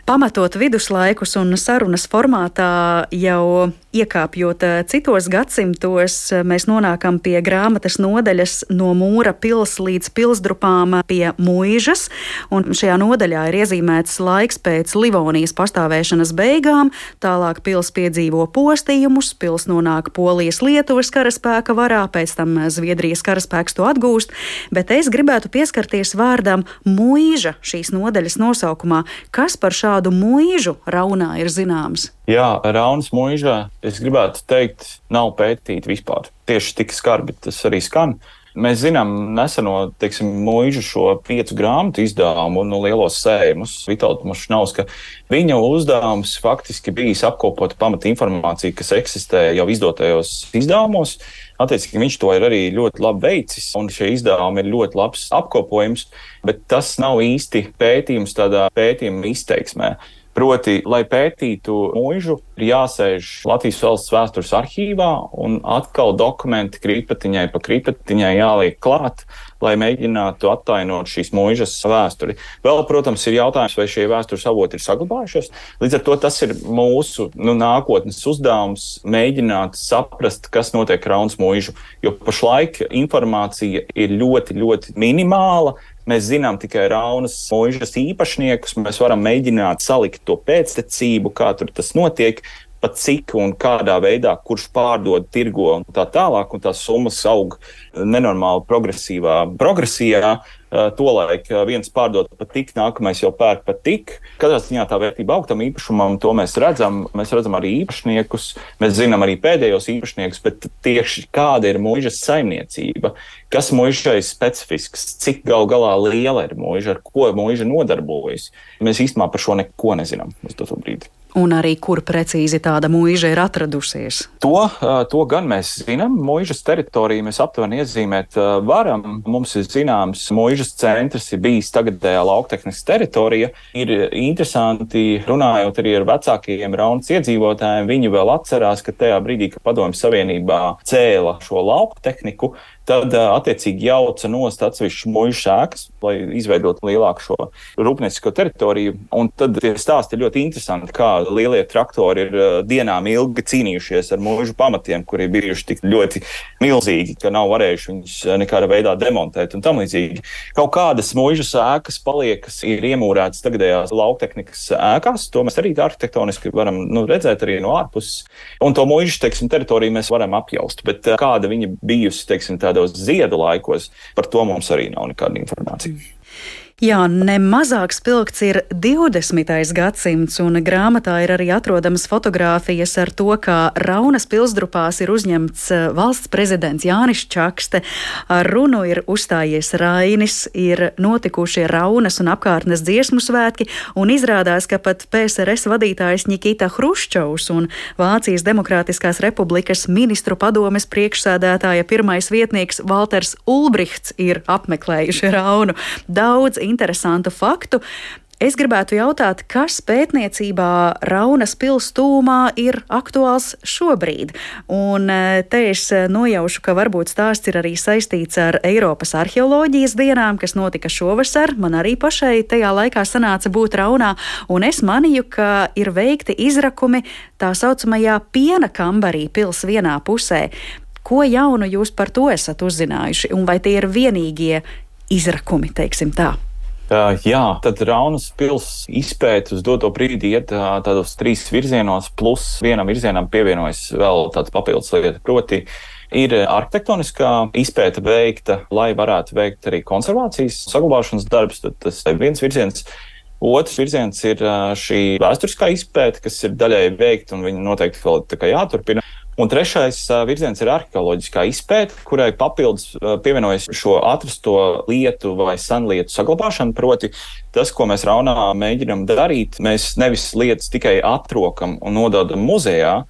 Pamatot viduslaikus un sarunas formātā jau iekāpjot citos gadsimtos, mēs nonākam pie grāmatas nodaļas no Mūra pils līdz pilsdrupām pie Muižas, un šajā nodaļā ir iezīmēts laiks pēc Livonijas pastāvēšanas beigām, tālāk pils piedzīvo postījumus, pils nonāk Polijas Lietuvas karaspēka varā, pēc tam Zviedrijas karaspēks to atgūst, bet es gribētu pieskarties vārdam Muiža šīs nodaļas nosaukumā. Kas par šādu muižu Raunā ir zināms? Jā, Raunas muižā, es gribētu teikt, nav pētīta vispār. Tieši tik skarbi tas arī skan. Mēs zinām neseno, teiksim, muižu šo piecu grāmatu izdevumu no lielos sējumus, Vitolda Mošnovska. Viņa uzdevums faktiski bijis apkopot pamata informāciju, kas eksistē jau izdotajos izdevumos. Attiecīgi viņš to ir arī ļoti labi veicis, un šie izdevumi ir ļoti labs apkopojums, bet tas nav īsti pētījums tādā pētījuma izteiksmē. Proti, lai pētītu muižu, ir jāsēž Latvijas valsts vēstures arhīvā un atkal dokumenti krītpatiņai pa krītpatiņai jāliek klāt, lai mēģinātu attainot šīs muižas vēsturi. Vēl, protams, ir jautājums, vai šie vēstures avoti ir saglabājušies. Līdz ar to tas ir mūsu nu, nākotnes uzdevums mēģināt saprast, kas notiek Raunas muižu, jo pašlaik informācija ir ļoti, ļoti minimāla. Mēs zinām tikai Raunas muižas īpašniekus, mēs varam mēģināt salikt to pēctecību, kā tur tas notiek, pa cik un kādā veidā, kurš pārdod, tirgo un tā tālāk, un tās summas aug nenormāli progresīvā progresijā. Tolaik viens pārdod pat tik, nākamais jau pērk pat tik. Katrā ziņā tā vērtība aug tam īpašumam, to mēs redzam. Mēs redzam arī īpašniekus, mēs zinām arī pēdējos īpašniekus, bet tieši kāda ir muižas saimniecība, kas muižai specifisks, cik gal galā liela ir muiža, ar ko muiža nodarbojas. Mēs īstenībā par šo neko nezinām uz to brīdi. Un arī, kur precīzi tāda muiža ir atradusies? To, to gan mēs zinām. Muižas teritoriju mēs aptuveni iezīmēt varam. Mums ir zināms, muižas centrs ir bijis tagadējā Lauktehnikas teritorija. Ir interesanti, runājot arī ar vecākajiem Raunas iedzīvotājiem, viņi vēl atcerās, ka tajā brīdī, kad Padomju Savienībā cēla šo lauktehniku, tad attiecīgi jauca nost atsevišķu muižas ēkas, lai izveidotu lielāku šo rūpniecisko teritoriju. Un tad tie stāsti ir ļoti interesanti, kā lielie traktori ir dienām ilgi cīnījušies ar muižu pamatiem, kuri ir bijuši tik ļoti milzīgi, ka nav varējuši viņus nekādā veidā demontēt un tam līdzīgi. Kaut kādas muižas ēkas paliek, kas ir iemūrētas tagadējās lauktehnikas ēkās, to mēs arī arhitektoniski varam nu, redzēt arī no ārpuses. Un to muižas, teiksim, teritoriju mēs varam apjaust, bet kāda viņa bijusi, teiksim, tādos ziedu laikos, par to mums arī nav nekāda informācija. Jā, nemazāk spilgts ir divdesmitais gadsimts, un grāmatā ir arī atrodamas fotogrāfijas ar to, kā Raunas pilsdrupās ir uzņemts valsts prezidents Jānis Čakste. Ar runu ir uzstājies Rainis, ir notikušie Raunas un apkārtnes dziesmu svētki, un izrādās, ka pat P S R S vadītājs Nikita Hruščovs un Vācijas Demokrātiskās Republikas ministru padomes priekšsēdētāja pirmais vietnieks Valters Ulbrichts ir apmeklējuši Raunu. Daudz interesantu faktu. Es gribētu jautāt, kas pētniecībā Raunas pils tūmā ir aktuāls šobrīd. Un te es nojaušu, ka varbūt stāsts ir arī saistīts ar Eiropas arheoloģijas dienām, kas notika šovasar. Man arī pašai tajā laikā sanāca būt Raunā, un es manīju, ka ir veikti izrakumi tā saucamajā piena kambarī pils vienā pusē. Ko jaunu jūs par to esat uzzinājuši, un vai tie ir vienīgie izrakumi, teiksim tā? Uh, jā, tad Raunas pils izpēta uz doto brīdi iet uh, tādos trīs virzienos, plus vienam virzienam pievienojas vēl tāds papildus lieta. Proti, ir arhitektoniskā izpēta veikta, lai varētu veikt arī konservācijas saglabāšanas darbus, tad tas ir viens virziens. Otrs virziens ir uh, šī vēsturiskā izpēta, kas ir daļai veikta, un viņa noteikti vēl tā kā jāturpina. Un trešais virziens ir arheoloģiskā izpēta, kurai papildus pievienojas šo atrasto lietu vai senlietu saglabāšanu. Proti, tas, ko mēs Raunā mēģinam darīt, mēs nevis lietas tikai atrokam un nododam muzejā,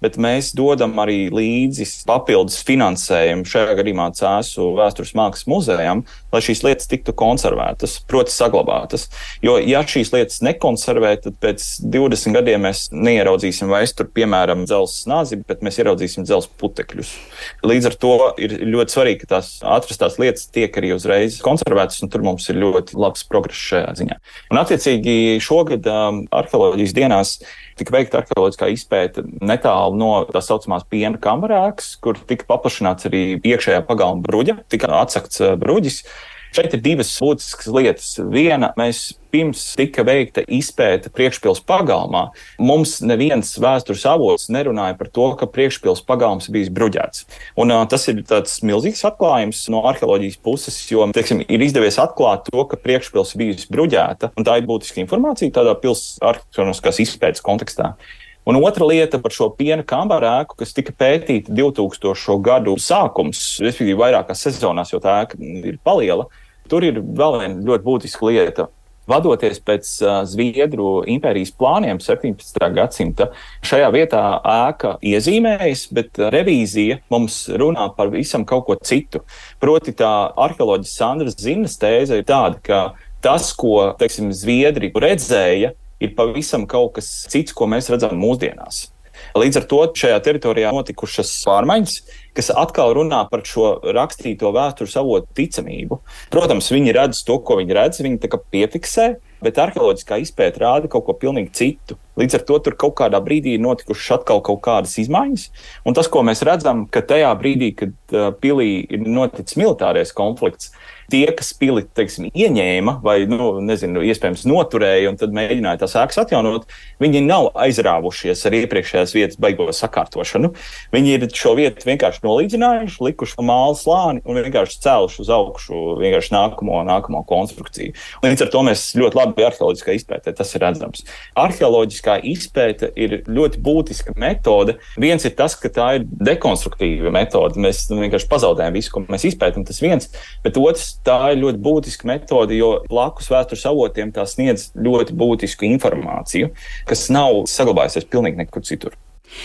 bet mēs dodam arī līdzi papildus finansējumu šajā gadījumā Cēsu Vēstures mākslas muzejam, lai šīs lietas tiktu konservētas, proti saglabātas. Jo, ja šīs lietas nekonservē, tad pēc divdesmit gadiem mēs neieraudzīsim vairs tur, piemēram, dzelzs nāzi, bet mēs ieraudzīsim dzelzs putekļus. Līdz ar to ir ļoti svarīgi, ka tās atrastās lietas tiek arī uzreiz konservētas, un tur mums ir ļoti labs progress šajā ziņā. Un attiecīgi šogad um, arheoloģijas dienās tika veikta arheoloģiskā izpēta netālu no tā saucamās Piena kambarēkas, kur tika paplašināts arī iekšējā pagalma bruģa, tika atsakts bruģis. Šeit ir divas būtiskas lietas. Viena, mēs pirms tika veikta izpēta priekšpils pagalmā. Mums neviens vēstures avots nerunāja par to, ka priekšpils pagalms bijis bruģēts. Un uh, tas ir tāds milzīgs atklājums no arheoloģijas puses, jo, teiksim, ir izdevies atklāt to, ka priekšpils bijis bruģēta, un tā ir būtiska informācija tādā pils arheoloģiskās izpētes kontekstā. Un otra lieta par šo Piena kambarēku, kas tika pētīta divtūkstošo gadu sākums, respektīvi vairākās sezonās, jo tā ēka ir paliela. Tur ir vēl viena ļoti būtiska lieta. Vadoties pēc uh, Zviedru impērijas plāniem septiņpadsmitā gadsimta, šajā vietā ēka iezīmējas, bet uh, revīzija mums runā par visam kaut ko citu. Proti tā arheoloģis Sandras Zinnas tēze ir tāda, ka tas, ko, teiksim, Zviedri redzēja, ir pavisam kaut kas cits, ko mēs redzam mūsdienās. Līdz ar to šajā teritorijā notikušas pārmaiņas, kas atkal runā par šo rakstīto vēstures avotu ticamību. Protams, viņi redz to, ko viņi redz, viņi tā kā piefiksē, bet arheoloģiskā izpēta rāda kaut ko pilnīgi citu. Līdz ar to tur kaut kādā brīdī ir notikušas atkal kaut kādas izmaiņas. Un tas, ko mēs redzam, ka tajā brīdī, kad uh, pilī ir noticis militārais konflikts, tie, kas pili, teiksim, ieņēma vai, nu, nezinu, iespējams noturēja un tad mēģināja tās ēkas atjaunot, viņi nav aizrāvušies ar iepriekšējās vietas baigo sakārtošanu. Viņi ir šo vietu vienkārši nolīdzinājuši, likuši māla slāni un vienkārši cēluši uz augšu vienkārši nākamo, nākamo konstrukciju. Līdz ar to mēs ļoti labi arheoloģiskā izpētē, tas ir redzams. Arheoloģiskā izpēte ir ļoti būtiska metode. Viens ir tas, ka tā ir dekonstruktīva metode. Mēs vienkārši pazaudējam visu, ko mēs izpētam, tas viens, bet otrs, tā ir ļoti būtiska metode, jo blakus vēstures avotiem tā sniedz ļoti būtisku informāciju, kas nav saglabājusies pilnīgi nekur citur.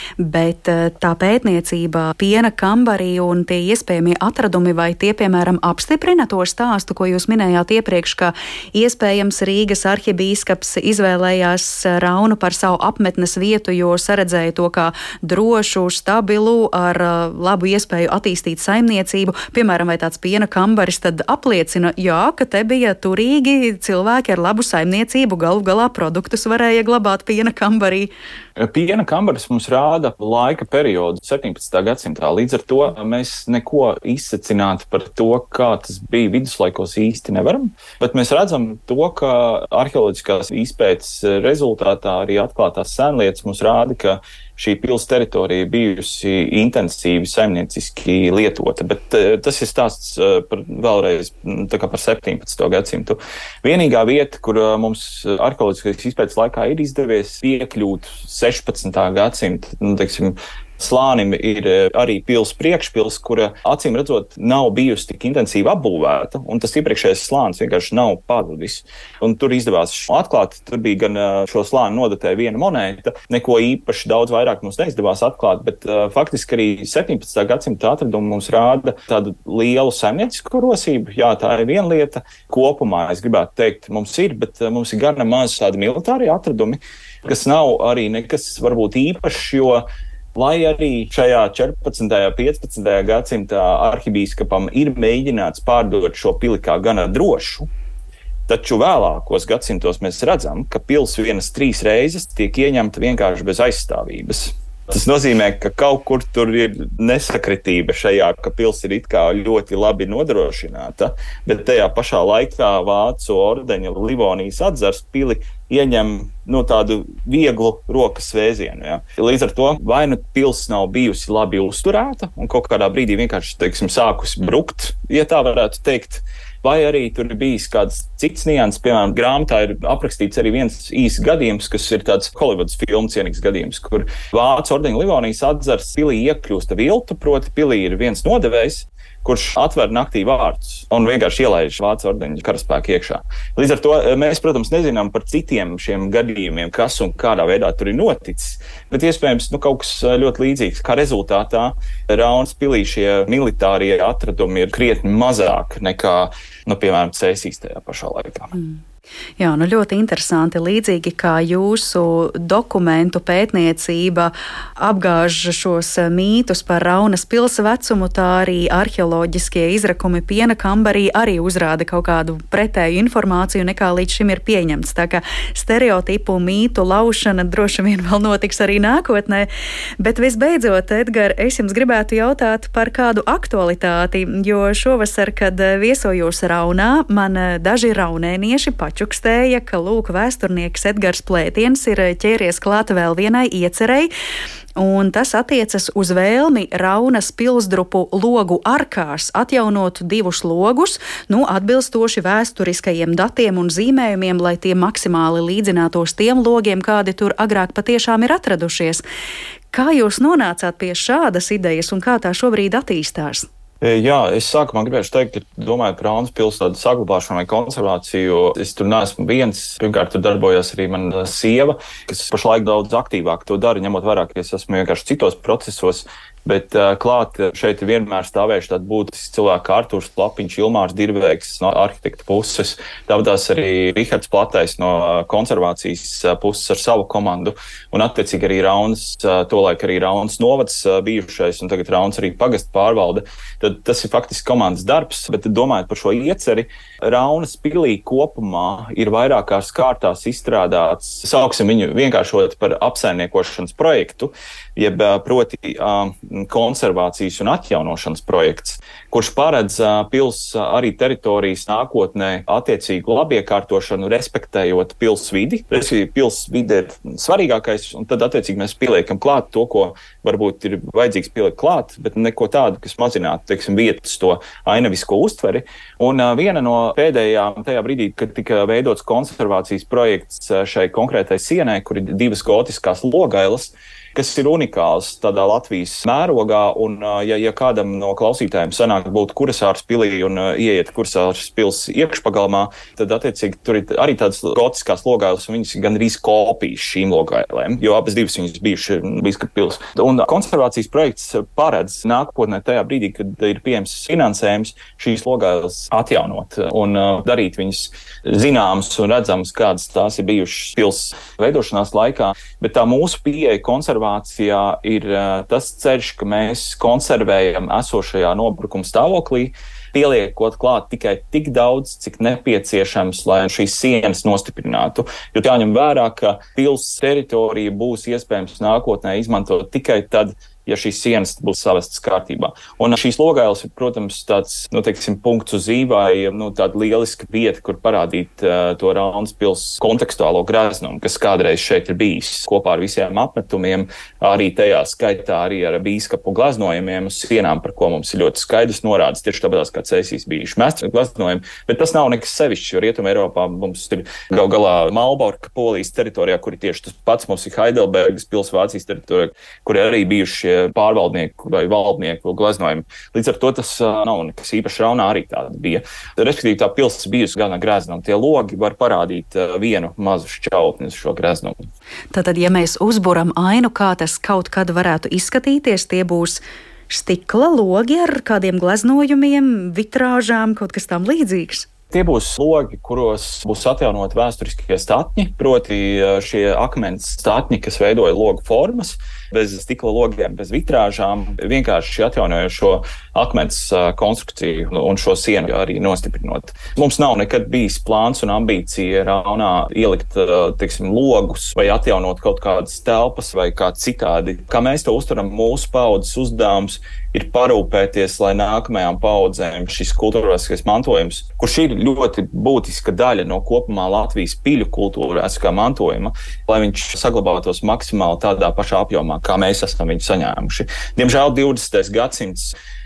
Bet tā pētniecība Piena kambarī un tie iespējamie atradumi, vai tie, piemēram, apstiprina to stāstu, ko jūs minējāt iepriekš, ka iespējams Rīgas arhibīskaps izvēlējās Raunu par savu apmetnes vietu, jo saredzēja to kā drošu, stabilu, ar labu iespēju attīstīt saimniecību. Piemēram, vai tāds Piena kambaris tad apliecina, jā, ka te bija turīgi cilvēki ar labu saimniecību, galu galā produktus varēja glabāt Piena kambarī. Piena kambaris mums rāda laika periodu septiņpadsmitā gadsimtā. Līdz ar to mēs neko izsecināt par to, kā tas bija viduslaikos īsti nevaram, bet mēs redzam to, ka arheoloģiskās izpētes rezultātā arī atklātās sēnlietas mums rāda, ka šī pils teritorija bijusi intensīvi saimnieciski lietota, bet tas ir stāsts par vēlreiz tā kā par septiņpadsmito gadsimtu. Vienīgā vieta, kur mums arheoloģiskās izpētes laikā ir izdevies piekļūt sešpadsmitā gadsimta, nu, teiksim, slānim, ir arī pils priekšpils, kura acīm redzot nav bijusi tik intensīvi apbūvēta, un tas iepriekšējais slānis vienkārši nav pazudis. Un tur izdevās atklāt, tur bija gan šo slāni nodatēja viena monēta, neko īpaši daudz vairāk mums neizdevās atklāt, bet uh, faktiski arī septiņpadsmitā gadsimta atradumi mums rāda tādu lielu saimniecisku rosību. Jā, tā ir viena lieta. Kopumā, es gribētu teikt, mums ir, bet uh, mums ir gana maz tādi militāri atradumi, kas nav arī nekas varbūt īpašs, jo lai arī šajā četrpadsmitajā un piecpadsmitajā gadsimtā arhibīskapam ir mēģināts pārdot šo pili kā gana drošu, taču vēlākos gadsimtos mēs redzam, ka pils vienas trīs reizes tiek ieņemta vienkārši bez aizstāvības. Tas nozīmē, ka kaut kur tur ir nesakritība šajā, ka pils ir it kā ļoti labi nodrošināta, bet tajā pašā laikā Vācu ordeņa Livonijas atzars pili ieņem nu, tādu vieglu rokas vēzienu. Ja. Līdz ar to vai nu pils nav bijusi labi uzturēta un kaut kādā brīdī vienkārši, teiksim, sākusi brukt, ja tā varētu teikt, vai arī tur ir bijis kāds cits nianses. Piemēram, grāmatā ir aprakstīts arī viens īsts gadījums, kas ir tāds Holivudas filmu cienīgs gadījums, kur Vācu ordeņa Livonijas atzars pilī iekļūsta viltu, proti pilī ir viens nodevējs, kurš atver naktī vārtus un vienkārši ielaiž Vācu ordeņa karaspēku iekšā. Līdz ar to mēs, protams, nezinām par citiem šiem gadījumiem, kas un kādā veidā tur ir noticis, bet iespējams nu, kaut kas ļoti līdzīgs. Kā rezultātā Raunas pilī šie militārie atradumi ir krietni mazāk nekā, nu, piemēram, Cēsīs tajā pašā laikā. Mm. Jā, nu ļoti interesanti. Līdzīgi kā jūsu dokumentu pētniecība apgāž šos mītus par Raunas pils vecumu, tā arī arheoloģiskie izrakumi Piena kambarī arī uzrāda kaut kādu pretēju informāciju, nekā līdz šim ir pieņemts. Tā kā stereotipu mītu laušana droši vien vēl notiks arī nākotnē. Bet visbeidzot, Edgar, es jums gribētu jautāt par kādu aktualitāti, jo šovasar, kad viesojos Raunā, man daži raunēnieši pači čukstēja, ka lūk, vēsturnieks Edgars Plētiens ir ķēries klāt vēl vienai iecerei, un tas attiecas uz vēlmi Raunas pilsdrupu logu arkās atjaunot divus logus, nu, atbilstoši vēsturiskajiem datiem un zīmējumiem, lai tie maksimāli līdzinātos tiem logiem, kādi tur agrāk patiešām ir atradušies. Kā jūs nonācāt pie šādas idejas un kā tā šobrīd attīstās? Jā, es sākumā gribēju teikt, ka domājot par Raunas pilsētu saglabāšanu vai konservāciju, es tur neesmu viens. Pirmkārt, tur darbojās arī mana sieva, kas pašlaik daudz aktīvāk to dara, ņemot vērā, ka es esmu vienkārši citos procesos. Bet uh, klāt šeit ir vienmēr stāvējuši tādi būtiski cilvēki kā Artūrs Plapiņš, Ilmārs Dirvēks no arhitekta puses, tāpatās arī Rihards Platais no konservācijas puses ar savu komandu, un attiecīgi arī Raunas, tolaik arī Raunas novads bijušais, un tagad Raunas arī pagasta pārvalde. Tad tas ir faktiski komandas darbs, bet domājot par šo ieceri, Raunas pilī kopumā ir vairākās kārtās izstrādāts, sauksim viņu vienkāršot par apsaimniekošanas projektu, jeb proti uh, konservācijas un atjaunošanas projekts, kurš paredz uh, pils uh, arī teritorijas nākotnē attiecīgu labiekārtošanu, respektējot pils vidi. Respektīvi, pils vide ir svarīgākais, un tad attiecīgi mēs pieliekam klāt to, ko varbūt ir vajadzīgs pielikt klāt, bet neko tādu, kas mazinātu, teiksim, vietas to ainavisko uztveri. Un uh, viena no pēdējām tajā brīdī, kad tika veidots konservācijas projekts šai konkrētai sienai, kur ir divas gotiskās logailas, kas ir unikāls tādā Latvijas mērogā, un ja, ja kādam no klausītājiem sanāk būt Kurasāras pilī un uh, ieiet Kurasāras pils iekšpagalmā, tad attiecīgi tur ir arī tādas gotiskās logailas, un viņas ir gandrīz kopijas šīm logailēm, jo abas divas viņas bijuši Bīskapa pils. Un konservācijas projekts paredz nākotnē tajā brīdī, kad ir pieejams finansējums, šīs logailas atjaunot un uh, darīt viņas zināmas un redzamas, kādas tās ir bijušas pils veidošanās laikā, bet tā mūsu pieeja konservācijā ir uh, tas ceļš, ka mēs konservējam esošajā nobrukuma stāvoklī, pieliekot klāt tikai tik daudz, cik nepieciešams, lai šīs sienas nostiprinātu. Jo jāņem vērā, ka pils teritorija būs iespējams nākotnē izmantot tikai tad, ja šīs sienas būs savestas kārtībā. Un šīs logailas ir, protams, tāds, nu, teiksim, punkts uz i vai, nu, tāda lieliska vieta, kur parādīt uh, to Raunas pils kontekstuālo greznumu, kas kādreiz šeit ir bijis, kopā ar visiem apmetumiem, arī tajā skaitā arī ar bīskapu gleznojumiem uz sienām, par ko mums ir ļoti skaidrs norādes, tieši tāpēc, kā Cēsīs bijuši mesti gleznojumi, bet tas nav nekas sevišķs, jo Rietumē Eiropā mums ir gal galā Malborka, Polijas teritorijā, kur ir tieši tas pats, mums ir Heidelbergas pils Vācijas teritorijā, kur ir arī bijuši pārvaldnieku vai valdnieku gleznojumi. Līdz ar to tas uh, nav nekas īpaši. Raunā arī tāda bija. Respektīvi, tā pils bijusi gana grezna, un tie logi var parādīt uh, vienu mazu šķautni uz šo greznumu. Tātad, ja mēs uzburam ainu, kā tas kaut kad varētu izskatīties, tie būs stikla logi ar kādiem gleznojumiem, vitrāžām, kaut kas tam līdzīgs? Tie būs logi, kuros būs atjaunot vēsturiskie statņi, proti šie akmens statņi, kas veidoja logu formas, bez stikla logiem, bez vitrāžām, vienkārši atjaunojot šo akmens konstrukciju un šo sienu arī nostiprinot. Mums nav nekad bijis plāns un ambīcija Raunā ielikt, teiksim, logus vai atjaunot kaut kādas telpas vai kā citādi. Kā mēs to uztveram, mūsu paudzes uzdevums ir parūpēties, lai nākamajām paudzēm šis kultūrvēsturiskais mantojums, kurš ir ļoti būtiska daļa no kopumā Latvijas piļu kultūrvēsturiskā mantojuma, lai viņš saglabātos maksimāli tādā pašā apjomā, kā mēs esam viņu saņēmuši. Diemžēl divdesmitais gadsimts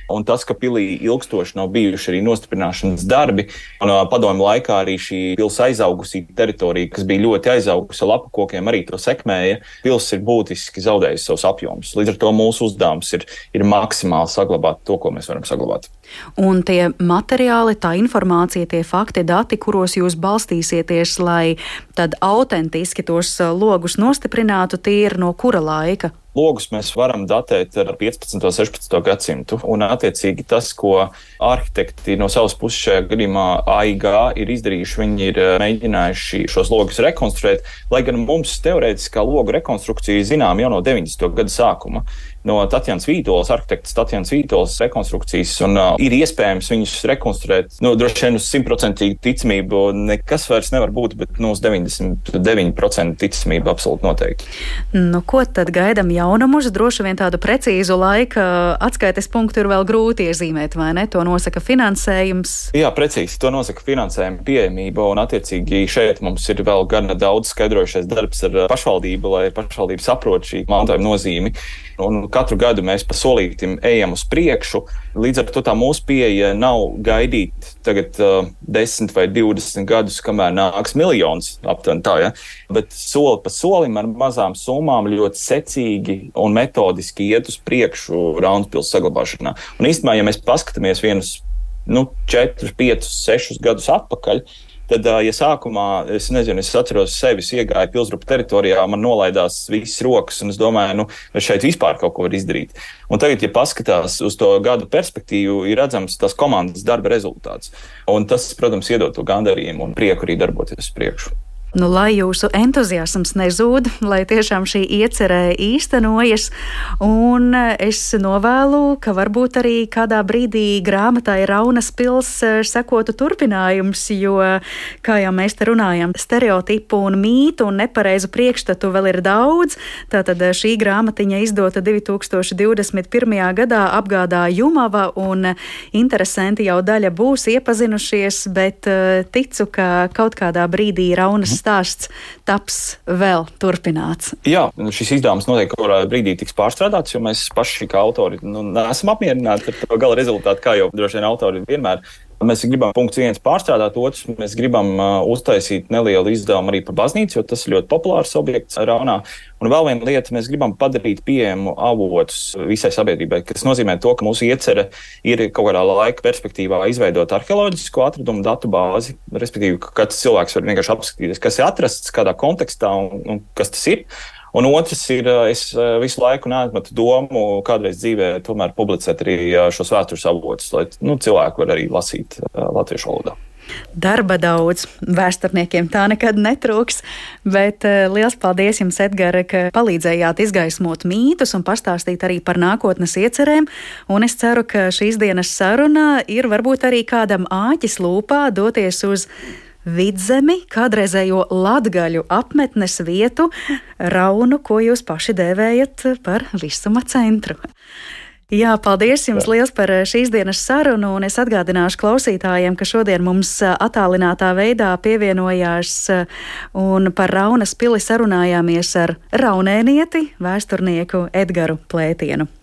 Un tas, ka pilī ilgstoši nav bijuši arī nostiprināšanas darbi, un padomju laikā arī šī pils aizaugusī teritorija, kas bija ļoti aizaugusi ar lapakokiem, arī to sekmēja, pils ir būtiski zaudējusi savus apjomus. Līdz ar to mūsu uzdevums ir, ir maksimāli saglabāt to, ko mēs varam saglabāt. Un tie materiāli, tā informācija, tie fakti, dati, kuros jūs balstīsieties, lai tad autentiski tos logus nostiprinātu, tie ir no kura laika? Logus mēs varam datēt ar piecpadsmito un sešpadsmito gadsimtu, un attiecīgi tas, ko arhitekti no savas puses šajā gadījumā A I G ir izdarījuši, viņi ir mēģinājuši šos logus rekonstruēt, lai gan mums teorētiskā logu rekonstrukcija zinām jau no deviņdesmito gadu sākuma, no Tatjanas Vītolas, arhitektas Tatjanas Vītolas rekonstrukcijas, un uh, ir iespējams viņus rekonstruēt, nu, droši vien uz simtprocentīgu ticamību nekas vairs nevar būt, bet nu, uz deviņdesmit deviņi procenti ticamība absolūti noteikti. Nu, ko tad gaidam jaunumus? Droši vien tādu precīzu laika atskaites punktu ir vēl grūti iezīmēt, vai ne? To nosaka finansējums. Jā, precīzi, to nosaka finansējuma pieejamība, un attiecīgi šeit mums ir vēl gana daudz skaidrojušais darbs ar pašvaldību, lai pašvaldība saprot šī mantojuma nozīmi. Un katru gadu mēs pa solītim ejam uz priekšu. Līdz ar to tā mūsu pieeja nav gaidīt tagad uh, desmit vai divdesmit gadus, kamēr nāks miljons aptuveni tā, ja? Bet soli pa solim ar mazām summām ļoti secīgi un metodiski iet uz priekšu Raunas pils saglabāšanā. Un īstenībā, ja mēs paskatāmies vienus nu, četrus, piecus, sešus gadus atpakaļ, tad, ja sākumā, es nezinu, es atceros sevis, iegāju Pilsgrupu teritorijā, man nolaidās visas rokas, un es domāju, nu, vai šeit vispār kaut ko var izdarīt. Un tagad, ja paskatās uz to gadu perspektīvu, ir redzams tas komandas darba rezultāts. Un tas, protams, iedod to gandarījumu un prieku arī darboties uz priekšu. Nu, lai jūsu entuziasms nezūd, lai tiešām šī iecerē īstenojas, un es novēlu, ka varbūt arī kādā brīdī grāmatai Raunas pils sekotu turpinājums, jo, kā jau mēs te runājam, stereotipu un mītu un nepareizu priekšstatu vēl ir daudz. Tātad šī grāmatiņa izdota divi tūkstoši divdesmit pirmajā gadā apgādā Jumava, un interesanti jau daļa būs iepazinušies, bet ticu, ka kaut kādā brīdī Raunas stāsts taps vēl turpināts. Jā, šis izdevums noteikti kaut kādā brīdī tiks pārstrādāts, jo mēs paši kā autori nu, neesam apmierināti ar to gala rezultātu, kā jau droši vien autori vienmēr. Mēs gribam punkts viens pārstrādāt, otrs mēs gribam uh, uztaisīt nelielu izdevumu arī par baznīcu, jo tas ir ļoti populārs objekts Raunā. Un vēl viena lieta, mēs gribam padarīt pieejamu avotus visai sabiedrībai, kas nozīmē to, ka mūsu iecerē ir kaut kādā laika perspektīvā izveidot arheoloģisko atradumu datu bāzi, respektīvi, ka katrs cilvēks var vienkārši apskatīties, kas ir atrasts, kādā kontekstā un, un kas tas ir. Un otrs ir, es visu laiku neatmetu domu kādreiz dzīvē tomēr publicēt arī šos vēstures avotus, lai nu, cilvēki var arī lasīt latviešu valodā. Darba daudz, vēsturniekiem tā nekad netrūks, bet liels paldies jums, Edgar, ka palīdzējāt izgaismot mītus un pastāstīt arī par nākotnes iecerēm, un es ceru, ka šīs dienas saruna ir varbūt arī kādam āķis lūpā doties uz Vidzemi, kādreizējo latgaļu apmetnes vietu, Raunu, ko jūs paši dēvējat par visuma centru. Jā, paldies jums liels par šīs dienas sarunu, un es atgādināšu klausītājiem, ka šodien mums attālinātā veidā pievienojās un par Raunas pili sarunājāmies ar raunēnieti, vēsturnieku Edgaru Plētienu.